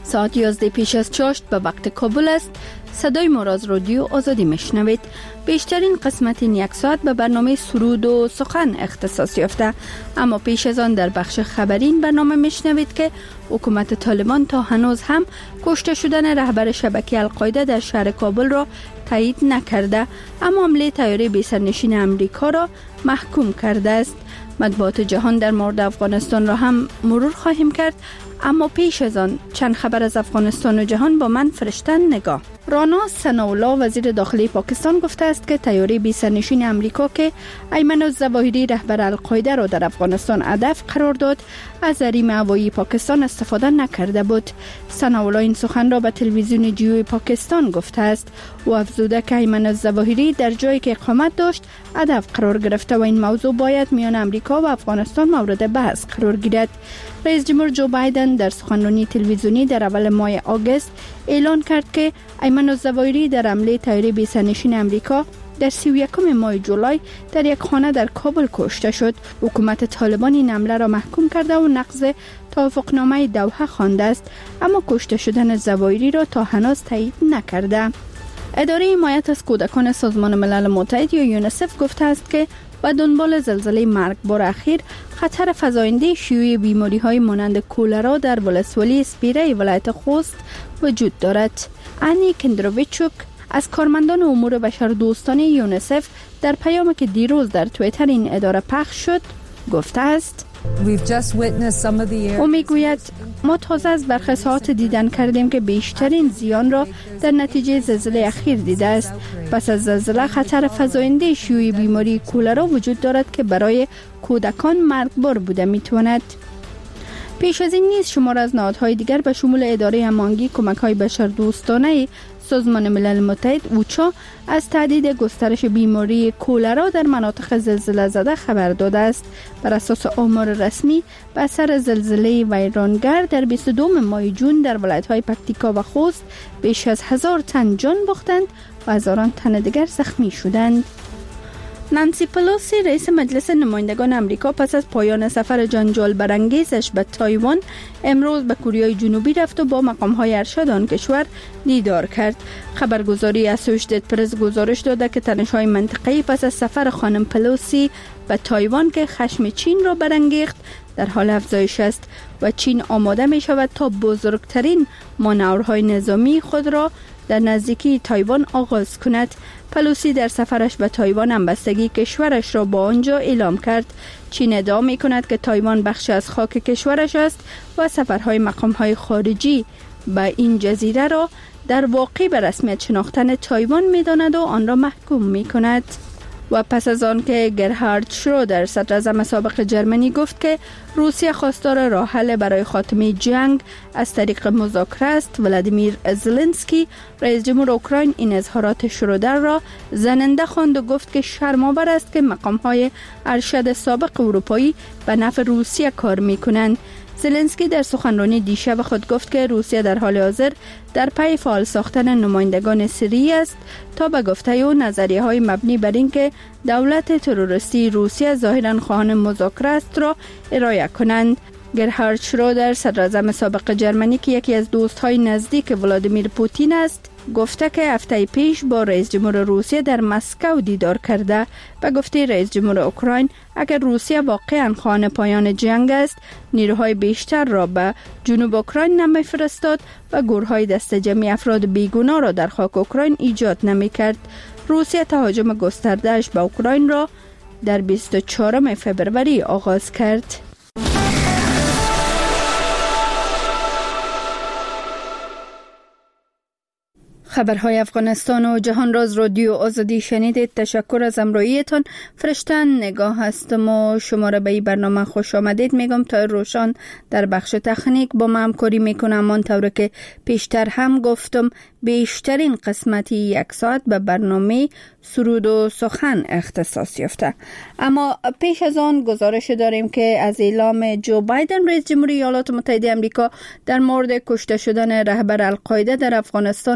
ساعت 11 پیش از چاشت به وقت کابل است. صدای ما را از رادیو آزادی میشنوید. بیشترین قسمت این یک ساعت به برنامه سرود و سخن اختصاص یافته، اما پیش از آن در بخش خبری این برنامه میشنوید که حکومت طالبان تا هنوز هم کشته شدن رهبر شبکه القاعده در شهر کابل را تایید نکرده، اما حمله طیاره بی سرنشین امریکا را محکوم کرده است. مطبوعات جهان در مورد افغانستان را هم مرور خواهیم کرد، اما پیش از آن چند خبر از افغانستان و جهان با من فرشتن نگاه. رانا ثناءالله وزیر داخلی پاکستان گفته است که طیاره بی سرنشین امریکا که ایمن الظواهری رهبر القاعده را در افغانستان هدف قرار داد از حریم هوایی پاکستان استفاده نکرده بود. ثناءالله این سخن را به تلویزیون جیو پاکستان گفته است و افزوده که ایمن الظواهری در جایی که اقامت داشت هدف قرار گرفته و این موضوع باید میان امریکا و افغانستان مورد بحث قرار گیرد. رئیس جمهور جو بایدن در سخنرانی تلویزیونی در اول ماه آگوست اعلان کرد که ایمن الظواهری در حمله طیاره بی سرنشین امریکا در 31 ماه جولای در یک خانه در کابل کشته شد. حکومت طالبان این حمله را محکوم کرده و نقض توافقنامه دوحه خوانده است، اما کشته شدن الظواهری را تا هنوز تایید نکرده. اداره حمایت از کودکان سازمان ملل متحد یا یونیسف گفته است که و دنبال زلزله مرگبار اخیر خطر فزاینده شیوع بیماری‌های مانند کولرا در ولسوالی اسپیره ولایت خوست وجود دارد. انی کندروویچوک از کارمندان امور بشردوستانه یونیسف در پیامی که دیروز در توییتر این اداره پخش شد گفته است: او میگوید ما تازه از برخی ساعات دیدن کردیم که بیشترین زیان را در نتیجه زلزله اخیر دیده است. پس از زلزله خطر فزاینده شیوع بیماری کولرا وجود دارد که برای کودکان مرگبار بوده میتواند. پیش از این نیز شمار از نهادهای دیگر به شمول اداره هماهنگی کمک‌های بشردوستانه سازمان ملل متحد اوچا از تهدید گسترش بیماری کولرا در مناطق زلزله زده خبر داده است. بر اساس آمار رسمی به اثر زلزله ویرانگر در 22 ماه جون در ولایت‌های پکتیکا و خوست بیش از 1000 تن جان باختند و هزاران تن دیگر زخمی شدند. نانسی پلوسی رئیس مجلس نمایندگان امریکا پس از پایان سفر جنجال برانگیزش به تایوان امروز به کره جنوبی رفت و با مقام‌های ارشد آن کشور دیدار کرد. خبرگزاری اسوشییتد پرس گزارش داده که تنش‌های منطقه‌ای پس از سفر خانم پلوسی به تایوان که خشم چین را برانگیخت در حال افزایش است و چین آماده می شود تا بزرگترین مانورهای نظامی خود را در نزدیکی تایوان آغاز کند. پلوسی در سفرش به تایوان همبستگی کشورش را با آنجا اعلام کرد. چین ادعا می کند که تایوان بخشی از خاک کشورش است و سفرهای مقام‌های خارجی به این جزیره را در واقع به رسمیت شناختن تایوان می داند و آن را محکوم می کند. و پس از آن که گرهارد شرودر صدر اعظم سابق جرمنی گفت که روسیه خواستار راه حل برای خاتمه جنگ از طریق مذاکره است، ولادیمیر زلنسکی رئیس جمهور اوکراین این اظهارات شرودر را زننده خواند و گفت که شرم‌آور است که مقام‌های ارشد سابق اروپایی به نفع روسیه کار می‌کنند. زلنسکی در سخنرانی دیشب خود گفت که روسیه در حال حاضر در پی فعال ساختن نمایندگان سری است تا به گفته او نظریه‌های مبنی بر اینکه دولت تروریستی روسیه ظاهراً خواهان مذاکره است را ارائه کنند. گرهارد شرودر صدر اعظم سابق جرمنی که یکی از دوست‌های نزدیک ولادیمیر پوتین است گفته که هفته پیش با رئیس جمهور روسیه در مسکو دیدار کرده. به گفته رئیس جمهور اوکراین اگر روسیه واقعاً خواهان پایان جنگ است نیروهای بیشتر را به جنوب اوکراین نمی‌فرستاد و گروه‌های دست جمعی افراد بیگناه را در خاک اوکراین ایجاد نمی‌کرد. روسیه تهاجم گسترده‌اش به اوکراین را در 24 فوریه آغاز کرد. خبرهای افغانستان و جهان را از رادیو آزادی شنیدید. تشکر از همراهیتان. فرشتن نگاه هستم و شما را به این برنامه خوش آمدید میگم. تا روشان در بخش تکنیک با من همکاری میکنم. آنطور که پیشتر هم گفتم بیشترین قسمتی یک ساعت به برنامه سرود و سخن اختصاص یافته. اما پیش از آن گزارش داریم که از اعلام جو بایدن رئیس جمهوری ایالات متحده آمریکا در مورد کشته شدن رهبر القاعده در افغانستان زیرا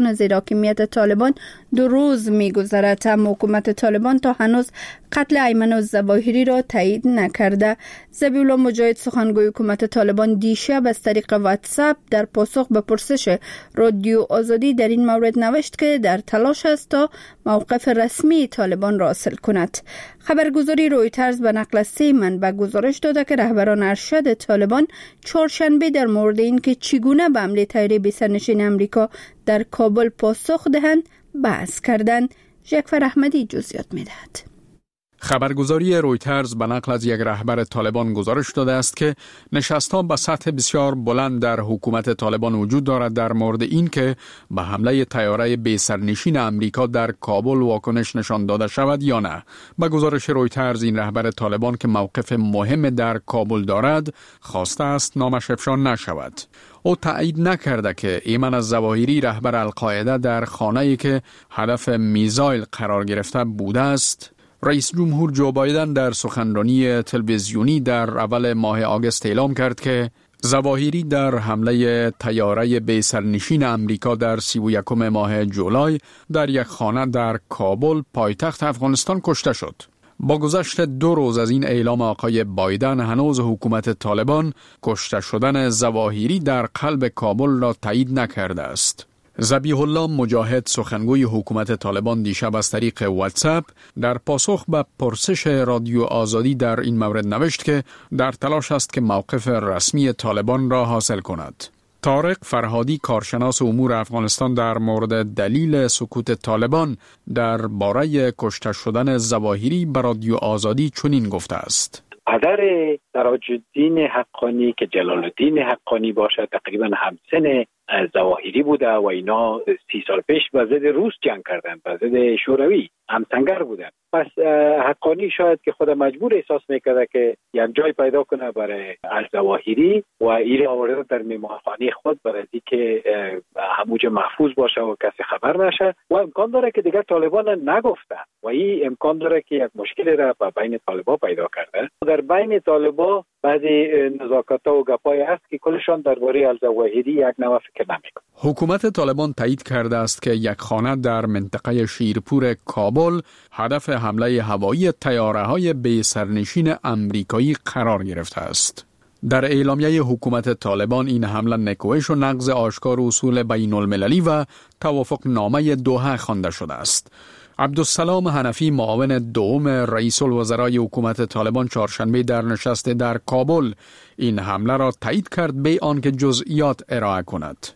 حاکمیت طالبان 2 روز می‌گذرد، اما حکومت طالبان تا هنوز قتل ایمن الظواهری را تایید نکرده. ذبیح‌الله مجاهد سخنگوی حکومت طالبان دیشب از طریق واتساپ در پاسخ به پرسش رادیو آزادی در این مورد نوشت که در تلاش است تا موقف رسمی طالبان را حاصل کند. خبرگزاری رویترز به نقل از 3 منبع گزارش داده که رهبران ارشد طالبان چهارشنبه در مورد اینکه چگونه به حمله طیاره بی سرنشین امریکا در کابل پاسخ دهند بحث کردند. جعفر احمدی جزئیات می‌دهد. خبرگزاری رویترز به نقل از یک رهبر طالبان گزارش داده است که نشست‌ها به سطح بسیار بلند در حکومت طالبان وجود دارد در مورد این که به حمله طیاره بی سرنشین امریکا در کابل واکنش نشان داده شود یا نه. به گزارش رویترز این رهبر طالبان که موقف مهم در کابل دارد خواسته است نامش افشا نشود. او تایید نکرده که ایمن الظواهری رهبر القاعده در خانه‌ای که هدف میزایل قرار گرفته بوده است. رئیس جمهور جو بایدن در سخنرانی تلویزیونی در اول ماه آگوست اعلام کرد که ظواهری در حمله طیاره بی سرنشین امریکا در 31 ماه جولای در یک خانه در کابل پایتخت افغانستان کشته شد. با گذشت 2 روز از این اعلام آقای بایدن هنوز حکومت طالبان کشته شدن ظواهری در قلب کابل را تایید نکرده است. ذبیح الله مجاهد سخنگوی حکومت طالبان دیشب از طریق واتساپ در پاسخ به پرسش رادیو آزادی در این مورد نوشت که در تلاش است که موقف رسمی طالبان را حاصل کند. طارق فرهادی کارشناس امور افغانستان در مورد دلیل سکوت طالبان در باره کشته شدن ظواهری به رادیو آزادی چنین گفته است: پدر سراج الدین حقانی که جلال الدین حقانی باشد تقریبا همسن ظواهری بوده و اینا 30 سال پیش با ضد روس جنگ کردن، با ضد شوروی همسنگر بودن. پس حقانی شاید که خود مجبور احساس میکرده که یک جای پیدا کنه برای ظواهری و ایره آورده در مهمانخانه خود برای اینکه همونجا محفوظ باشه و کسی خبر نشه و امکان داره که دیگر طالبان نگفته و این امکان داره که یک مشکل را بین طالبان پیدا کرده. در بین طالبان بعضی نزاکت‌ها و گپای هست که کلشان درباره الظواهری یک نوع فکر نمی‌کنه. حکومت طالبان تایید کرده است که یک خانه در منطقه شیرپور کابل هدف حمله هوایی طیاره‌های بی سرنشین امریکایی قرار گرفته است. در اعلامیه حکومت طالبان این حمله نکوهش و نقض آشکار اصول بین المللی و توافق نامه دوحه خوانده شده است. عبدالسلام حنفی معاون دوم رئیس الوزرای حکومت طالبان چهارشنبه در نشست در کابل این حمله را تایید کرد به آنکه جزئیات ارائه کند.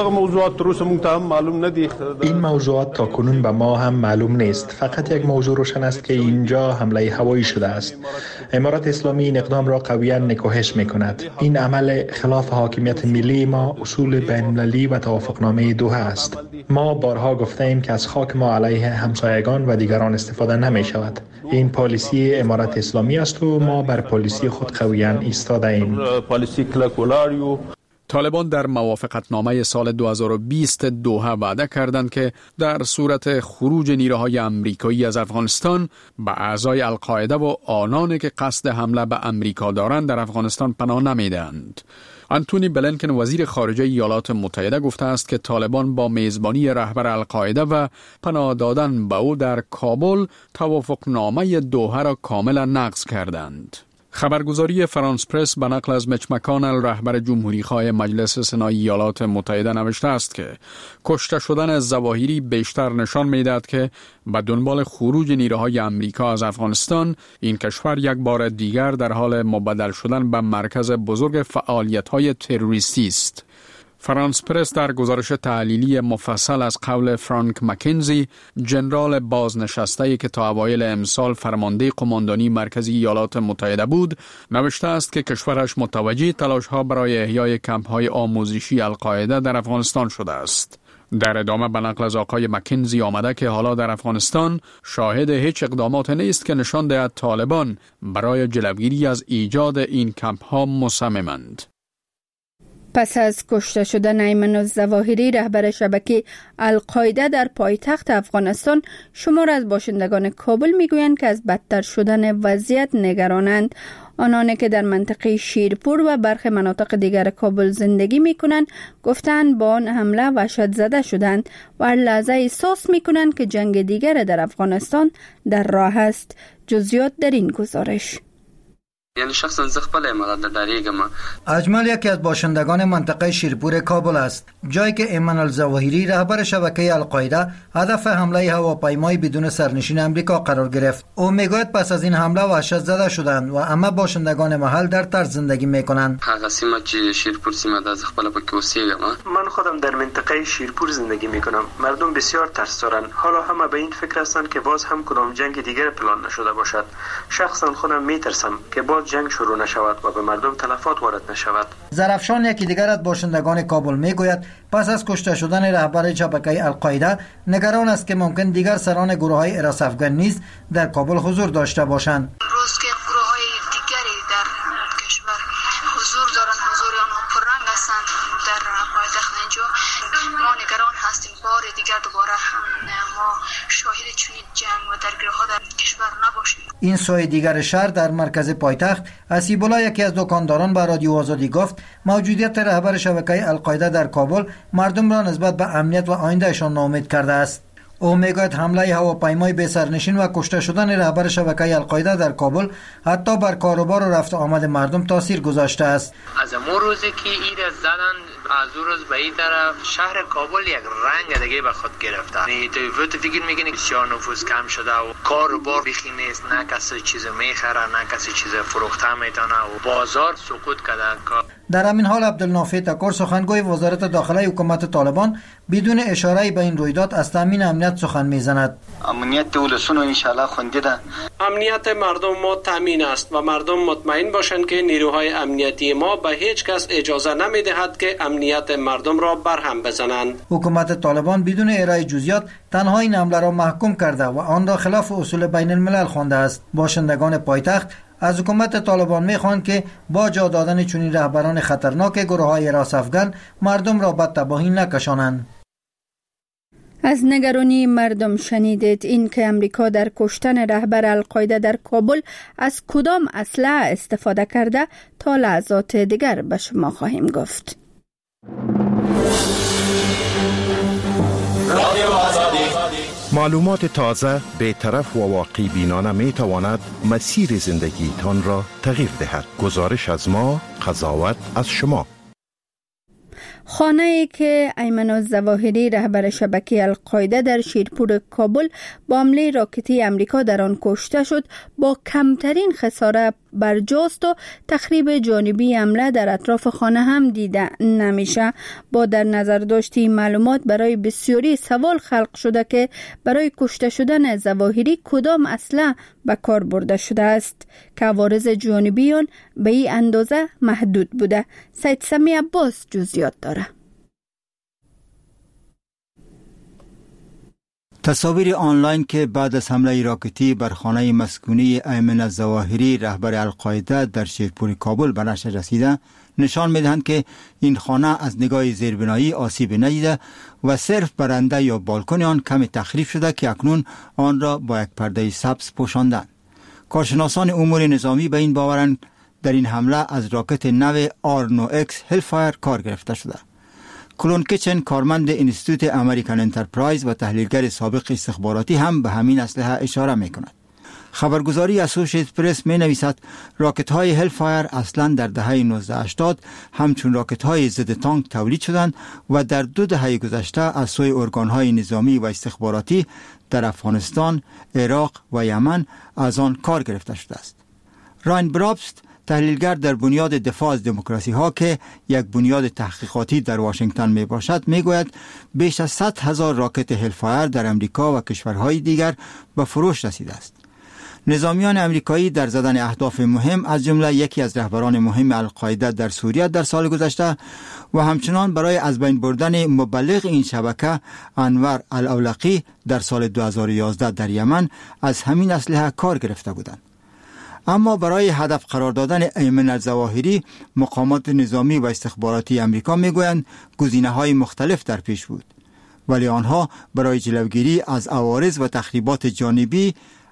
این موضوعات تا کنون به ما هم معلوم نیست. فقط یک موضوع روشن است که اینجا حمله هوایی شده است. امارت اسلامی این اقدام را قویاً نکوهش می‌کند. این عمل خلاف حاکمیت ملی ما، اصول بین‌المللی و توافقنامه دوحه است. ما بارها گفته‌ایم که از خاک ما علیه همسایگان و دیگران استفاده نمی‌شود. این پالیسی امارت اسلامی است و ما بر پالیسی خود قویاً ایستاده‌ایم. طالبان در موافقتنامه سال 2020 دوحه وعده کردند که در صورت خروج نیروهای امریکایی از افغانستان به اعضای القاعده و آنانی که قصد حمله به امریکا دارند در افغانستان پناه نمیدهند. آنتونی بلینکن وزیر خارجه ایالات متحده گفته است که طالبان با میزبانی رهبر القاعده و پناه دادن به او در کابل توافقنامه دوحه را کاملا نقض کردند. خبرگزاری فرانس پرس به نقل از میچ مکانل رهبر جمهوری خواه مجلس سنای ایالات متحده نوشته است که کشته شدن ظواهری بیشتر نشان می‌دهد که به دنبال خروج نیروهای امریکا از افغانستان این کشور یک بار دیگر در حال مبدل شدن به مرکز بزرگ فعالیت‌های تروریستی است. فرانس پرس در گزارش تحلیلی مفصل از قول فرانک مکنزی، ژنرال بازنشسته‌ای که تا اوایل امسال فرمانده قماندانی مرکزی ایالات متحده بود، نوشته است که کشورش متوجه تلاش‌ها برای احیای کمپ‌های آموزشی القاعده در افغانستان شده است. در ادامه به نقل از آقای مکنزی آمده که حالا در افغانستان شاهد هیچ اقدامات نیست که نشان دهد طالبان برای جلوگیری از ایجاد این کمپ‌ها مصممند. پس از کشته شدن ایمن الظواهری رهبر شبکه القاعده در پایتخت افغانستان، شمار از باشندگان کابل میگویند که از بدتر شدن وضعیت نگرانند. آنانی که در منطقه شیرپور و برخی مناطق دیگر کابل زندگی می کنند گفتند با آن حمله وحشت زده شدند و هر لحظه احساس می کنند که جنگ دیگر در افغانستان در راه است. جزئیات در این گزارش. یعنی شخصا زخپل امارات در دریگم. اجمل یکی از باشندگان منطقه شیرپور کابل است، جایی که ایمن الظواهری رهبر شبکه القاعده هدف حمله هواپیمای بدون سرنشین امریکا قرار گرفت. او میگوید پس از این حمله وحشت زده شدند و اما باشندگان محل در طرز زندگی میکنند. هغه سیمه چې شیرپور سیمه د زخپل پکې اوسېږم. من خودم در منطقه شیرپور زندگی میکنم. مردم بسیار ترس دارند. حالا همه به این فکر هستند که باز هم کدام جنگ دیگر پلان نشده باشد. شخصا خودم میترسم که باز جنگ شروع نشود و به مردم تلفات وارد نشود. زرافشان یکی دیگر از باشندگان کابل میگوید پس از کشته شدن رهبر شبکه القاعده نگران است که ممکن دیگر سران گروه‌های حراس افغان نیز در کابل حضور داشته باشند. روز که گروه‌های دیگری در کشور حضور دارند، حضور آنها پررنگ هستند در پایتخت اینجا، ما نگران هستیم بار دیگر دوباره ما شاهد چنین جنگ و درگیری‌ها در کشور نباشیم. این سوی دیگر شهر در مرکز پایتخت اسیب‌الله یکی از دکانداران به رادیو آزادی گفت موجودیت رهبر شبکه القاعده در کابل مردم را نسبت به امنیت و آیندهشان ناامید کرده است. او میگوید حمله هواپیمای بی سرنشین و کشته شدن رهبر شبکه القاعده در کابل حتی بر کاروبار و رفت آمد مردم تاثیر گذاشته است. از امون روزی که ایر زدن از اون روز به این طرف شهر کابل یک رنگ دیگه به خود گرفته. تو فکر میکنی بسیار نفوذ کم شده و کاروبار بیخی نیست، نه کسی چیز میخره نه کسی چیز فروخته میتونه و بازار سقوط کرده. در همین حال عبدالنافع تکور سخنگوی وزارت داخله حکومت طالبان بدون اشاره به این رویداد از تامین امنیت سخن میزند. امنیت ولسونو ان شاء الله خوندی ده. امنیت مردم ما تامین است و مردم مطمئن باشند که نیروهای امنیتی ما به هیچ کس اجازه نمیدهد که امنیت مردم را برهم بزنند. حکومت طالبان بدون ارائه جزئیات تنها این حمله را محکوم کرده و آن را خلاف اصول بین الملل خوانده است. باشندگان پایتخت از حکومت طالبان میخواهند که با جا دادن چنین رهبران خطرناک گروه‌های حراس افغان مردم را به تباهی نکشانند. از نگرانی مردم شنیدید. این که امریکا در کشتن رهبر القاعده در کابل از کدام اسلحه استفاده کرده تا لحظات دیگر به شما خواهیم گفت. معلومات تازه، بی‌طرف و واقعی بینانه می تواند مسیر زندگی تان را تغییر دهد. گزارش از ما، قضاوت از شما. خانه ای که ایمن الظواهری رهبر شبکه القاعده در شیرپور کابل با حمله راکتی امریکا در آن کشته شد با کمترین خساره برجاست و تخریب جانبی حمله در اطراف خانه هم دیده نمیشه. با در نظر داشتی معلومات برای بسیاری سوال خلق شده که برای کشته شدن ظواهری کدام اسلحه به کار برده شده است که عوارض جانبی آن به این اندازه محدود بوده. سید سمی عباس جزئیات داره. تصاویر آنلاین که بعد از حمله راکتی بر خانه مسکونی ایمن الظواهری رهبر القاعده در شیرپور کابل به نشر رسیده نشان می‌دهند که این خانه از نگاه زیربنایی آسیب ندیده و صرف برنده یا بالکن آن کمی تخریب شده که اکنون آن را با یک پرده سبز پوشاندند. کارشناسان امور نظامی به این باورند در این حمله از راکت نو R9X هلفایر کار گرفته شده. کلون کیچن کارمند انستیتوت امریکن انترپرایز و تحلیلگر سابق استخباراتی هم به همین اسلحه اشاره می کند. خبرگزاری اسوسییتد پرس می نویسد راکت های هلفایر اصلا در دهه 1980 همچون راکت های ضد تانک تولید شدند و در 2 دهه گذشته از سوی ارگان های نظامی و استخباراتی در افغانستان، عراق و یمن از آن کار گرفته شده است. راین برابست تحلیلگر در بنیاد دفاع از دموکراسی ها که یک بنیاد تحقیقاتی در واشنگتن می باشد می گوید بیش از 100,000 راکت هلفایر در امریکا و کشورهای دیگر به فروش رسیده است. نظامیان امریکایی در زدن اهداف مهم از جمله یکی از رهبران مهم القاعده در سوریه در سال گذشته و همچنان برای از بین بردن مبلغ این شبکه انور الاولقی در سال 2011 در یمن از همین اسلحه کار گرفته بودند. اما برای هدف قرار دادن ایمن الظواهری مقامات نظامی و استخباراتی امریکا میگویند گزینه‌های مختلف در پیش بود، ولی آنها برای جلوگیری از عوارض و تخریبات جانبی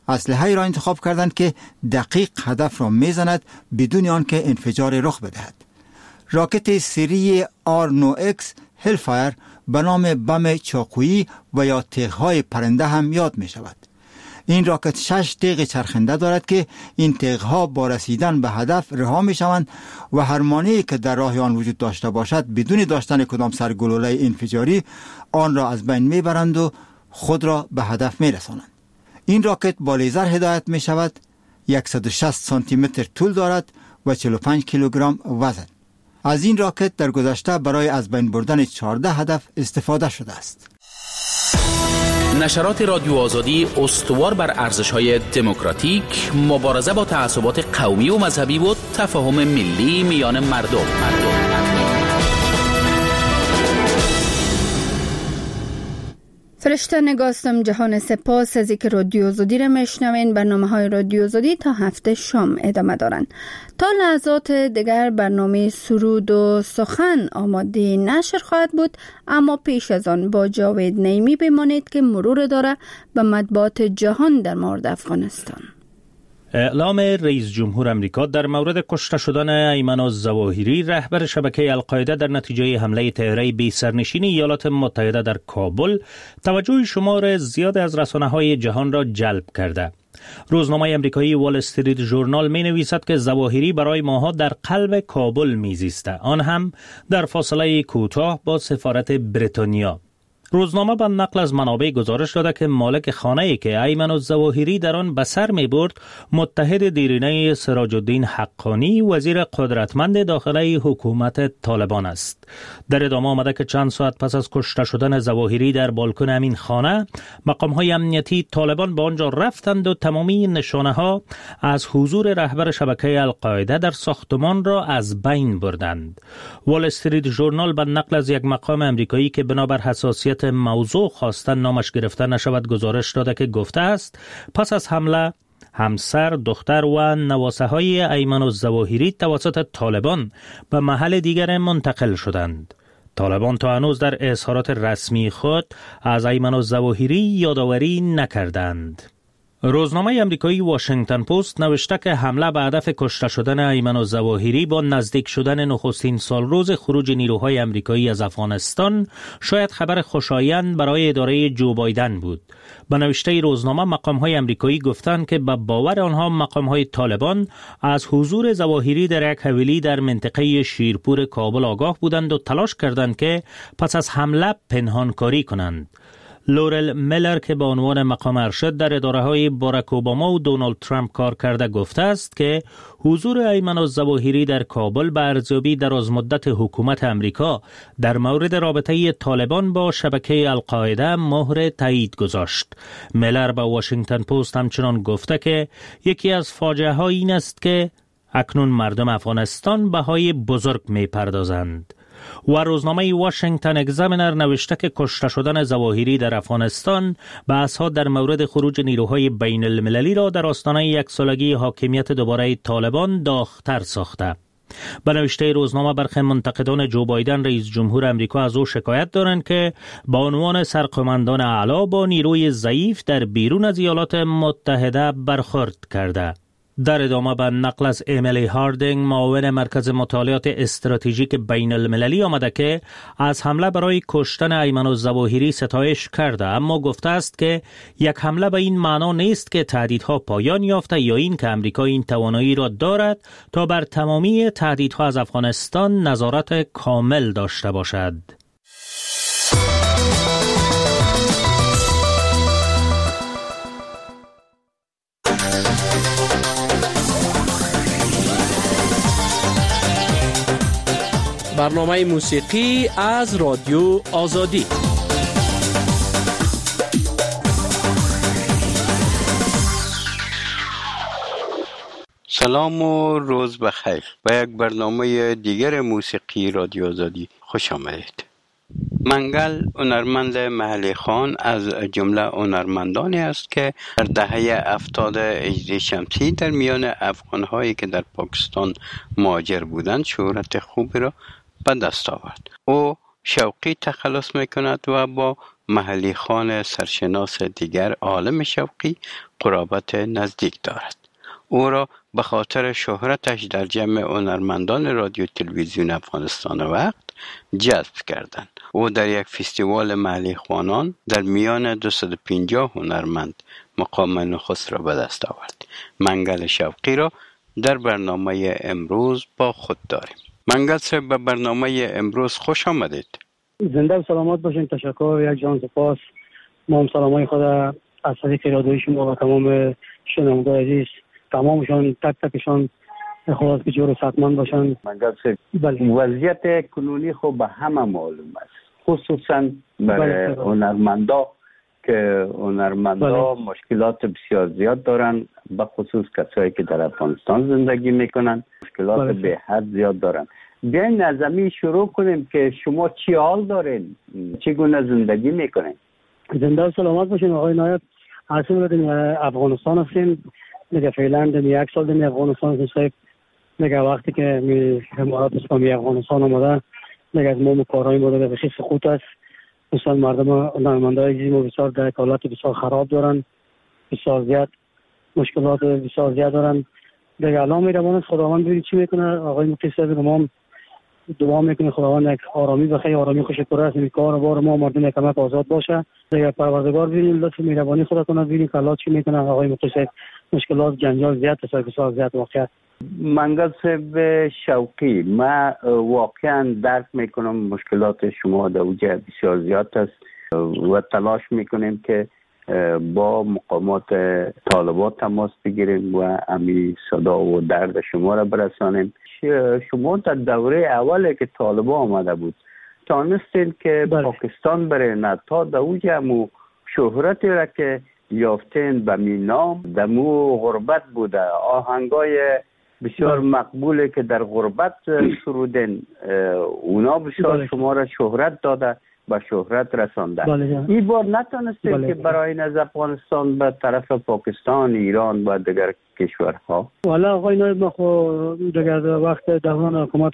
اسلحه‌ای را انتخاب کردند که دقیق هدف را میزند بدون آنکه انفجار رخ بدهد. راکت سری R9X هلفایر به نام بم چاقویی و یا تیغ‌های پرنده هم یاد می شود. این راکت 6 تیغ چرخنده دارد که این تیغ‌ها با رسیدن به هدف رها می شوند و هر مانعی که در راه آن وجود داشته باشد بدون داشتن کدام سرگلوله انفجاری آن را از بین می برند و خود را به هدف می رسانند. این راکت با لیزر هدایت می شود، 160 سانتی متر طول دارد و 45 کیلوگرم وزن. از این راکت در گذشته برای از بین بردن 14 هدف استفاده شده است. نشرات رادیو آزادی استوار بر ارزش‌های دموکراتیک، مبارزه با تعصبات قومی و مذهبی و تفاهم ملی میان مردم. فرشته نگاستم جهان سپاس از اینکه رادیو آزادی را میشنوین. برنامه‌های رادیو آزادی تا هفته شام ادامه دارن. تا لحظات دیگر برنامه سرود و سخن آماده نشر خواهد بود، اما پیش از آن با جاوید نعیمی بمانید که مرور داره به مطبوعات جهان در مورد افغانستان. اعلام رئیس جمهور امریکا در مورد کشته شدن ایمن الظواهری رهبر شبکه القاعده در نتیجه حمله طیاره بی سرنشین ایالات متحده در کابل توجه شمار زیاد از رسانه‌های جهان را جلب کرده. روزنامه امریکایی وال استریت ژورنال می نویسد که ظواهری برای ماها در قلب کابل می زیسته، آن هم در فاصله کوتاه با سفارت بریتانیا. روزنامه با نقل از منابع گزارش داده که مالک خانه‌ای که ایمن الظواهری در آن به سر می‌برد متحد دیرینه سراج الدین حقانی، وزیر قدرتمند داخلی حکومت طالبان است. در ادامه آمده که چند ساعت پس از کشته شدن ظواهری در بالکن همین خانه، مقام‌های امنیتی طالبان به آنجا رفتند و تمامی نشانه‌ها از حضور رهبر شبکه القاعده در ساختمان را از بین بردند. وال استریت ژورنال با نقل از یک مقام امریکایی که بنابر حساسیت موضوع خواستن نامش گرفته نشود گزارش داده که گفته است پس از حمله همسر، دختر و نواسه های ایمن الظواهری توسط طالبان به محل دیگر منتقل شدند. طالبان تا هنوز در اظهارات رسمی خود از ایمن الظواهری یادآوری نکردند. روزنامه امریکایی واشنگتن پست نوشته که حمله به هدف کشته شدن ایمن الظواهری با نزدیک شدن نخستین سالروز خروج نیروهای امریکایی از افغانستان شاید خبر خوشایند برای اداره جو بایدن بود. به نوشته روزنامه مقام‌های امریکایی گفتند که به باور آنها مقام‌های طالبان از حضور ظواهری در یک حویلی در منطقه شیرپور کابل آگاه بودند و تلاش کردند که پس از حمله پنهانکاری کنند. لورل میلر که به عنوان مقام ارشد در اداره‌های باراک اوباما و دونالد ترامپ کار کرده گفته است که حضور ایمن الظواهری در کابل به ارزیابی درازمدت حکومت امریکا در مورد رابطه طالبان با شبکه القاعده مهر تایید گذاشت. میلر به واشنگتن پست همچنان گفته که یکی از فاجعه‌ها این است که اکنون مردم افغانستان بهای بزرگ می‌پردازند. و روزنامه واشنگتن اگزامینر نوشته که کشته شدن ظواهری در افغانستان بحث‌ها در مورد خروج نیروهای بین المللی را در آستانه یک سالگی حاکمیت دوباره طالبان داغ‌تر ساخته. به نوشته روزنامه برخی منتقدان جو بایدن رئیس جمهور امریکا از او شکایت دارند که با عنوان سرقماندان اعلی با نیروی ضعیف در بیرون از ایالات متحده برخورد کرده. در ادامه به نقل از امیلی هاردینگ معاون مرکز مطالعات استراتژیک بین المللی آمده که از حمله برای کشتن ایمن الظواهری ستایش کرده، اما گفته است که یک حمله به این معنا نیست که تهدیدها پایان یافته یا این که امریکا این توانایی را دارد تا بر تمامی تهدیدها از افغانستان نظارت کامل داشته باشد. برنامه موسیقی از رادیو آزادی. سلام و روز بخیر. به یک برنامه دیگر موسیقی رادیو آزادی خوش آمدید. منگل هنرمند محلی خان از جمله هنرمندانی است که در دهه 70 هجری شمسی در میان افغان‌هایی که در پاکستان مهاجر بودند شهرت خوبی را به دست آورد. او شوقی تخلص می‌کند و با محلی خان سرشناس دیگر عالم شوقی قرابت نزدیک دارد. او را به خاطر شهرتش در جمع هنرمندان رادیو تلویزیون افغانستان وقت جذب کردند. او در یک فستیوال محلی خوانان در میان 250 هنرمند مقام نخست را به دست آورد. منگل شوقی را در برنامه امروز با خود داریم. منگل صاحب، به برنامه امروز خوش آمدید. زنده و سلامت باشین. تشکر، یک جان سپاس. ما هم سلامای خود از طریق رادیوی شما و تمام شنوندگان عزیز، تمامشان تک تکشان خدا که جور و صحتمند باشن. منگل صاحب، وضعیت کنونی خب به همه معلوم است، خصوصا برای هنرمندا که هنرمندا مشکلات بسیار زیاد دارن، به خصوص کسایی که در افغانستان زندگی میکنن مشکلات به حد زیاد دارن. بیاین از همین شروع کنیم که شما چی حال دارین، چگونه زندگی میکنین؟ زنده و سلامت باشین آقای نایب. اصلا در افغانستان هستیم دیگه، فعلا در یک سال در افغانستان هستیم دیگه. وقتی که امارات اسلامی افغانستان آمده دیگه از ما کارهای ما دیگه بخی سقوط است. مثلا مردم هنرمندای عزیز ما بسیار در حالت بسیار خراب دارن، بسیار زیاد مشکلات بسیار زیاد دارن دیگه. الان میروان خداوند ببینید چی میکنه. آقای مفتی صاحب ما دعا میکنه خداوند یک آرامی بخیر، آرامی خوش پرست این کار بار ما مردم کمک آزاد باشه دیگه. پروردگار ببینید لطف مهربانی خدا کنه، ببینید که الله چی میکنه. آقای مفتی صاحب مشکلات جنجال زیاد است، بسیار زیاد واقعا. منگل صاحب شوقی، ما واقعا درک میکنم مشکلات شما در اوجه بسیار زیاد است و تلاش میکنیم که با مقامات طالبات تماس بگیریم و امی صدا و درد شما را برسانیم. شما در دوره اولی که طالبا آمده بود تانستین که پاکستان بره، نه تا در اوجه همو شهرتی را که یافتین به می نام دمو غربت بوده، آهنگای بسیار مقبوله که در غربت سرودن اونا بسیار شما را شهرت داده، به شهرت رسانده. این بار نتونستید که برای از افغانستان به طرف پاکستان، ایران و دیگر کشورها؟ والا آقای نایب، ما خود دیگر وقت دوران حکومت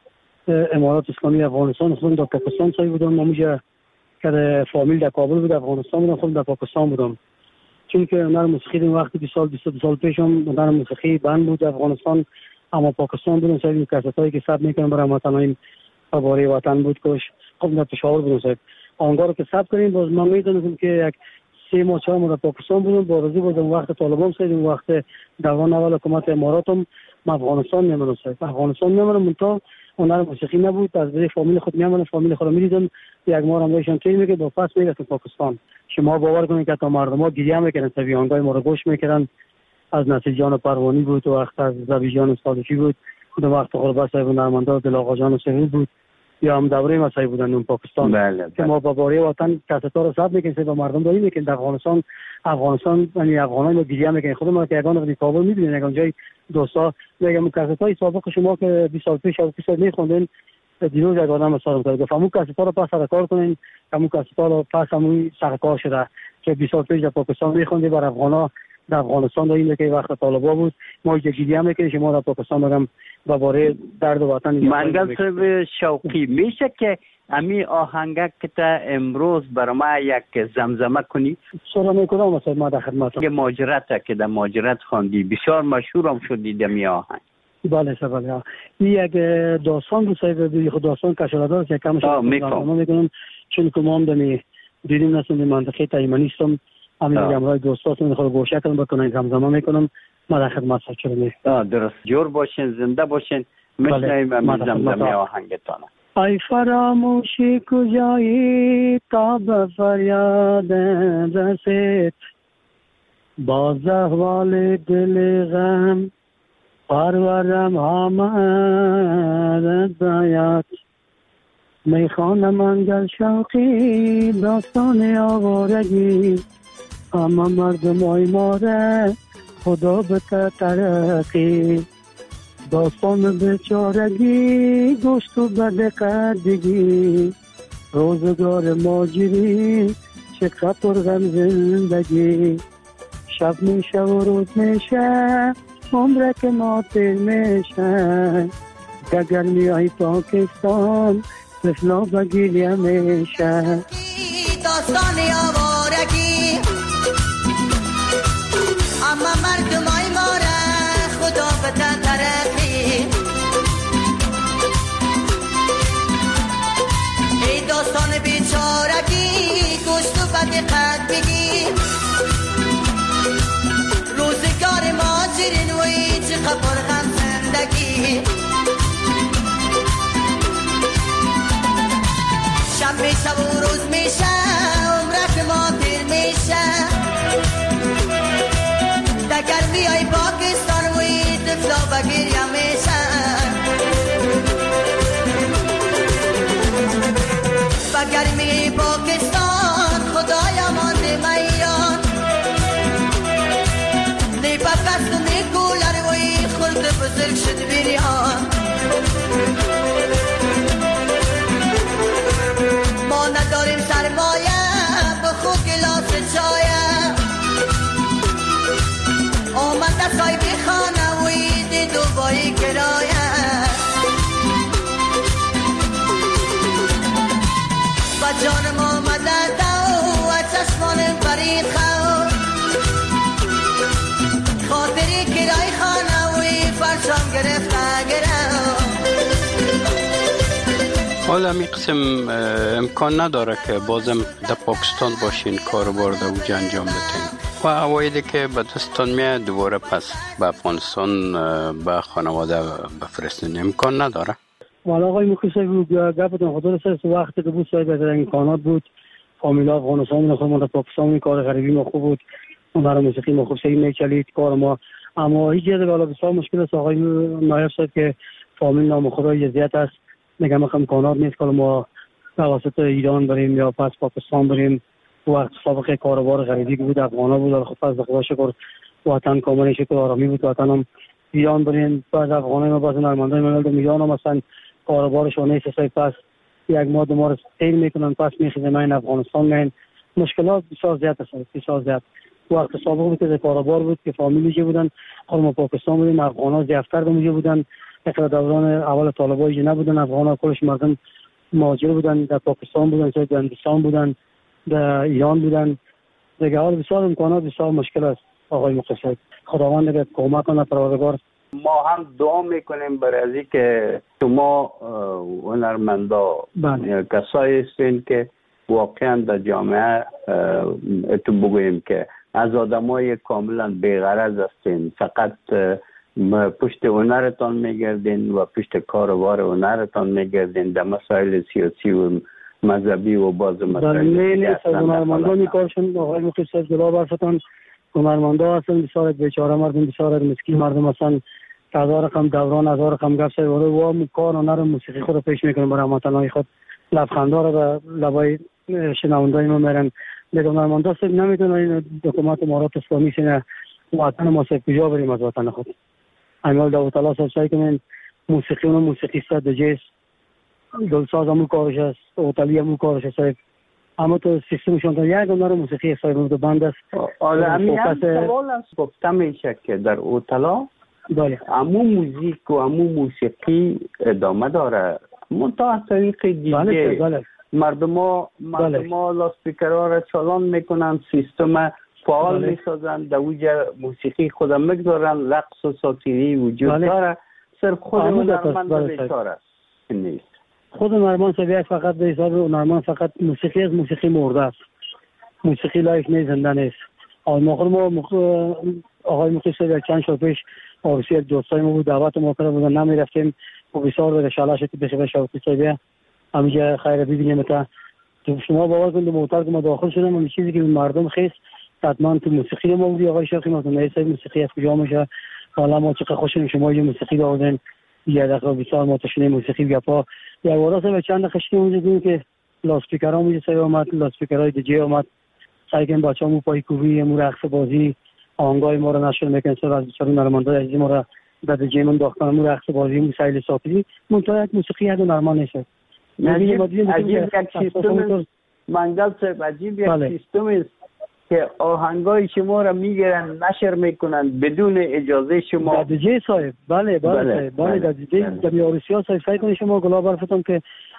امارات اسلامی افغانستان خودم در پاکستان سایی بودم. ما میشه که فامیل در کابل بود، افغانستان بودم، خودم در پاکستان بودم. چون که هنر موسیقی این وقتی 22 سال پیش هم هنر موسیقی بند بود افغانستان، اما پاکستان بودم سایی کسایی که ثبت میکنم برای مثلا این باره وطن بود کش. خب در پشاور بودم صاحب، آنگاه رو که ثبت کنیم باز من میدونم که یک 3 ماه 4 ماه در پاکستان بودم. بارزی بودم وقت طالبان صاحب، وقت دوران اول حکومت اماراتم من افغانستان میمونم صاحب. افغانستان میمونم تا هنر موسیقی نبود، از برای فامیل خود میمونم، فامیل خود میدیدم. یک ماه هم داشتم توی میگه با پس میرفتم پاکستان. شما باور کنید که تا مردم ها گریه میکردن، سویانگای ما رو گوش میکردن. از نصیر جان پروانی بود، وقت از زبی جان صادقی بود، خود وقت غربت صاحب هنرمندا دل آقا جان سعید بود، یا هم دوره مسایی بودن اون پاکستان. که ما با باره وطن کستا رو ثبت میکنیم با مردم داریم میکنیم در افغانستان یعنی افغانان رو گریه میکنیم. خود ما که یگان در کابل میبینیم یگان جای دوستا میگم کسای سابق شما که 20 سال پیش او پیش میخوندین دیروز یک آدم مثلا کرد گفت همون کستا رو پس سرکار کنین، همون کستا رو پس همون سرکار شده که 20 سال پیش در پاکستان میخوندی بر افغانا در افغانستان داریم که وقت طالبا بود ما گریه میکنیم. شما در پاکستان میگم باره درد وطن. منگل صاحب شوقی، میشه که امی آهنگک که امروز برای ما یک زمزمه کنی؟ سورا میکنم مثلا ما در خدمتم. یه ماجرت که در ماجرت خواندی بسیار مشهور هم شدی دمی آهنگ. بله بله. این یک داستان بود صاحب، خود داستان کشورادار که کمش میکنم چون که ما هم دمی دیدیم نسیم منطقه تایمانیستم همین همراه دوستاتون خود گوشه کنم بکنم زمزمه میکنم. ما در خدمت شما. درست، جور باشین، زنده باشین. میشنویم همین زمزمه آهنگتانه. ای فراموشی کجایی تا به فریاد رسید، باز احوال دل غم پرورم آمد باید. میخوانم منگل شوقی داستان آوارگی، اما مردم های ماره خدا به ترقی. داستان بیچارگی گشت و بد قدگی، روزگار ماجری چقدر پر غم زندگی. شب میشه و روز میشه عمره که ما تیر میشه، گرمی های پاکستان طفلا بگیری میشه. داستان آوارگی، اما مردمای ما را خدا بده ترقی. ای داستان بیچارگی گوش تو به دقت بگی، روزگار ما زیر نوی چقدر پرغم زندگی. شب میشه و روز میشه عمرک ما پیر میشه، دگر بیای پاکستان وی تفلا بگیریا میشه. بگر می پاکستان خدایا مانده میان، نی پاکست و نی کولر وی خورد بزرگ شد بیریان. ما نداریم سرمایه بخو گلاس چایه، آمده صاحبی خانه ویدی دوبایی کرایه. و جانم آمده دو و چشمانم بریخه، خاطری کرای خانه وی فرشام گرفته گره. حالا می قسم امکان نداره که بازم در پاکستان باشین کاربار در اوج انجام بدین و اوایدی که به دستان میاد دوباره پس به افغانستان به خانواده بفرستین امکان نداره؟ والا آقای مخلص صاحب گفتم خدا رسید وقتی که بود صاحب در امکانات بود فامیلا افغانستان خودمون در پاکستان کار غریبی ما خوب بود، اون برای موسیقی ما خوب صحیح میچلید کار ما، اما هیچ جهت بالا بسیار مشکل است آقای نایب صاحب که فامیل نام خدای اذیت است، نگم امکانات نیست که ما توسط ایران بریم یا پس پاکستان بریم. وقت سابقه کاروبار غریبی بود افغانا بود، خب از خدا شکر وطن کامل شکر آرامی بود، وطن هم ایران بریم. بعد افغانای ما باز نرمندای ملل در ایران هم مثلا کاروبارشون نیست سای پس یک ماه دو ماه سیل میکنن پس میخیزن این افغانستان میان. مشکلات بسیار زیاد است بسیار زیاد. وقت سابق بود که کاروبار بود که فامیلی بودن، خود ما پاکستان بودیم، افغانا زیادتر به بودن. اخر دوران اول طالبای نبودن، افغانا کلش مردم مهاجر بودن، در پاکستان بودن، در هندوستان بودن، در ایران بودن. دیگه حال بسیار امکانات بسیار مشکل است آقای مقصد. خداوند اگر کمک کنه پروردگار. ما هم دعا میکنیم برای از اینکه شما هنرمندا کسایی هستین که واقعا در جامعه تو بگوییم که از آدمای کاملا بی‌غرض هستین، فقط پشت هنرتان میگردین و پشت کاروبار هنرتان میگردین، در مسائل سیاسی و مذهبی و باز مسائل هنرمندا میکارشون آقای مقصد جلو برفتن. هنرمندا هستن بسیار بیچاره مردم، بسیار مسکین مردم هستن. هزار رقم دوران هزار رقم گپ سر و کار هنر موسیقی خود پیش میکنن برای هموطنای خود. لبخندا رو به لبای شنوندای ما میرن. دیگه هنرمندا سب نمیتونن این حکومت امارات اسلامی سینه وطن ما سب کجا بریم از وطن خود. امیال داوود الله صاحب سعی کنن موسیقی و موسیقیست دجیس دلساز هم کارش است، اوتالی هم کارش است. اما تو سیستمشون تا یک هنر موسیقی سایمون دو بند است. حالا همین سوال است گفتم میشه که در اوتلا بله امو موزیک و امو موسیقی ادامه داره منتها از طریق دیگه. بله. مردم لاسپیکرها را چالان میکنن، سیستم فعال میسازن، در اوج موسیقی خودم میگذارن، رقص و ساتیری وجود داره. صرف خود هنرمند بیچاره است نیست. خود هنرمند سویه فقط به حساب هنرمند فقط موسیقی از موسیقی مرده است. موسیقی لایف نیست، زنده نیست. آقای مقصد چند سال پیش آرسی دوستای ما بود دعوت ما کرده بودن نمیرفتیم و بسیار به شلاش بخیر شوقی سویه همینجا خیر ببینیم تا شما باور کنید موتر که ما داخل شدم اون چیزی که مردم خیس حتما تو موسیقی ما بودی آقای شاخی ما تو موسیقی از کجا میشه. حالا ما چقدر خوشحالیم شما یه موسیقی دادن یه دقیقه بسیار ما تشنه موسیقی گپا یا واسه به چند خشکی اونجا دیدیم که لاسپیکرها میشه سوی اومد، لاسپیکرهای دیجی اومد سعی کردن بچه‌مون پای کوبی مو رقص بازی آهنگای ما رو نشر میکنن سر از بسیار نرمنده عزیز ما رو در دیجی من داختن مو رقص بازی موسیقی ساپی منتها یک موسیقی هد نرمان نیست. عجیب یک سیستم منگل صاحب عجیب یک سیستم است که آهنگای شما را میگیرن نشر میکنن بدون اجازه شما. دیجی صاحب بله در دیجی در میارسیا صاحب سعی کنید شما گلا برفتم که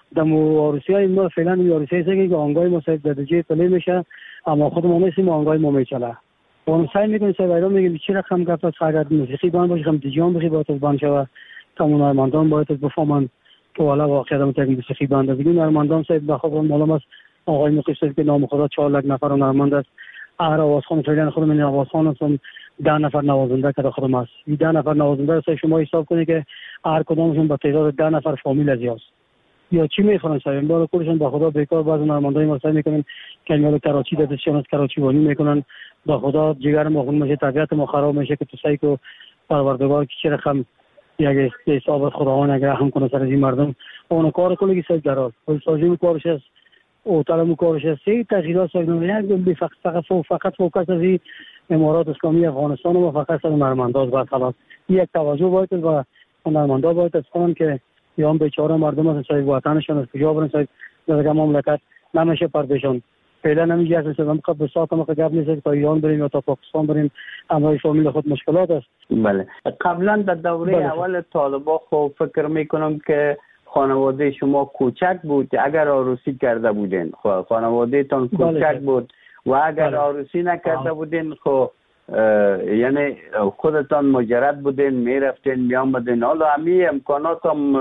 دمو عروسی ما فعلا عروسی است که آنگاه ما صاحب درجه پلی میشه اما خود ما میسیم آنگاه ما میچله اون سعی میکنه صاحب ایران میگه چی رقم گفت است اگر موسیقی بند باشه هم دیجان بخی باید از بند شوه تمام هنرمندان باید از بفهمن که والا واقعا دم تک موسیقی بند است دیگه هنرمندان صاحب بخواد معلوم است آقای مقیس که نام خدا 4 لک نفر هنرمند است هر آوازخوان فعلا خود من آوازخوان هستم 10 نفر نوازنده که خودم است این 10 نفر نوازنده است شما حساب کنید که هر کدامشون با تعداد 10 نفر فامیل از یاست یا چی میخوان صاحب بالا کلشون با خدا بیکار بعض هنرمندای ما سعی میکنن که مال کراچی دستشون از کراچی وانی میکنن با خدا جگر ما خون میشه طبیعت ما خراب میشه که تو سعی کو پروردگار کی چه رقم یک حساب خداوند اگر هم کنه سر این مردم اون کار کلی که درال ولی سازی کارش است او تعلم کارش است سی تغییرات ساختن یک فقط فوکس از امارات اسلامی افغانستان و فقط از هنرمندان و خلاص یک توجه باید و هنرمندان باید اسپان که یا هم بیچاره مردم از صاحب وطنشون از کجا برن صاحب در مملکت نمیشه پردشون فعلا نمیشه اصلا صاحب به ساعت ما قبل نیست تا ایران بریم یا تا پاکستان بریم اما فامیل خود مشکلات است. بله قبلا در دوره اول طالبان خب فکر میکنم که خانواده شما کوچک بود اگر عروسی کرده بودین خب خانواده تان کوچک بود و اگر عروسی نکرده بودین خب یعنی خودتان مجرد بودین میرفتین میامدین حالا همه امکانات هم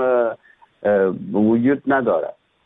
وجود نداره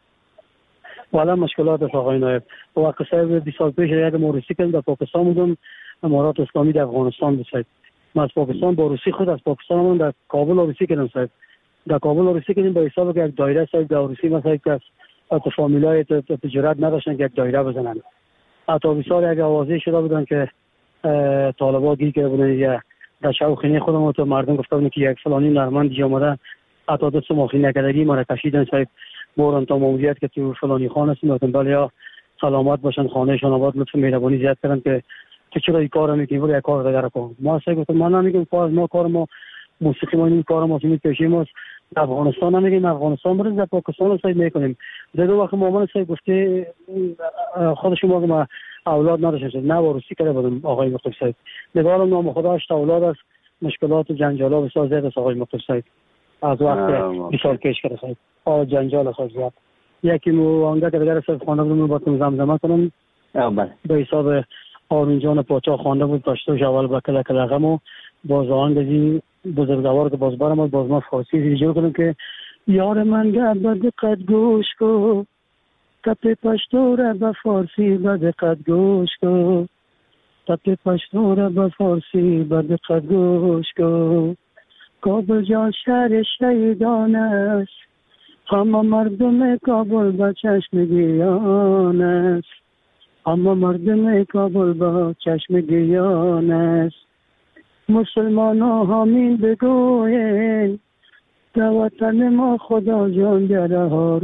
والا مشکلات است آقای نایب وقت صاحب 20 سال پیش یک عروسی کردم در پاکستان بودم امارات اسلامی در افغانستان بود صاحب من از پاکستان با عروسی خود از پاکستان در کابل عروسی کردم صاحب در کابل عروسی کردیم با حساب که یک دایره صاحب در عروسی ما صاحب که از فامیلای تجارت نداشتن که یک دایره بزنن حتی بسیار یک آوازه شده بودن که طالبا گیر کرده بودن یا در شوخینه خودم تو مردم گفته بودن که یک فلانی هنرمند دیگه اومده حتی دست ماخی نکردگی ما را کشیدن صاحب بوران تا ماموریت که تو فلانی خان هستیم گفتن بله یا سلامت باشن خانهشان آباد لطف مهربانی زیاد کردن که تو چرا این کارو میکنی برو یک کار دیگه کن ما صاحب گفتم من نمیگم کار ما موسیقی ما این کار ما این پیشه ماست افغانستان نمیگیم افغانستان بریم در پاکستان صاحب میکنیم در دو وقت مامان صاحب گفته خود شما که ما اولاد نداشتن نه وارسی کرده بودم آقای مقتدی صاحب نگارم نام خدا 8 اولاد است مشکلات و جنجالا بسیار زیاد است آقای مقتدی صاحب از وقت 20 سال پیش کرده صاحب جنجال است زیاد یکی مو آنگه که دیگر صاحب خانه بودم با تون زمزمه کنم به حساب آرون جان پاچا خوانده بود پشتوش اول با کله غم و باز آهنگی بزرگوار که باز برام باز ما فارسی دیجور کنم که یار من گه با دقت گوش کو تپ پشتو را با فارسی با دقت گوش کو تپ پشتو را با فارسی با دقت گوش کو کابل جان شهر شهیدان است همه مردم کابل با چشم گیان است همه مردم کابل با چشم گیان است مسلمان ها همین بگوین در وطن ما خدا جان در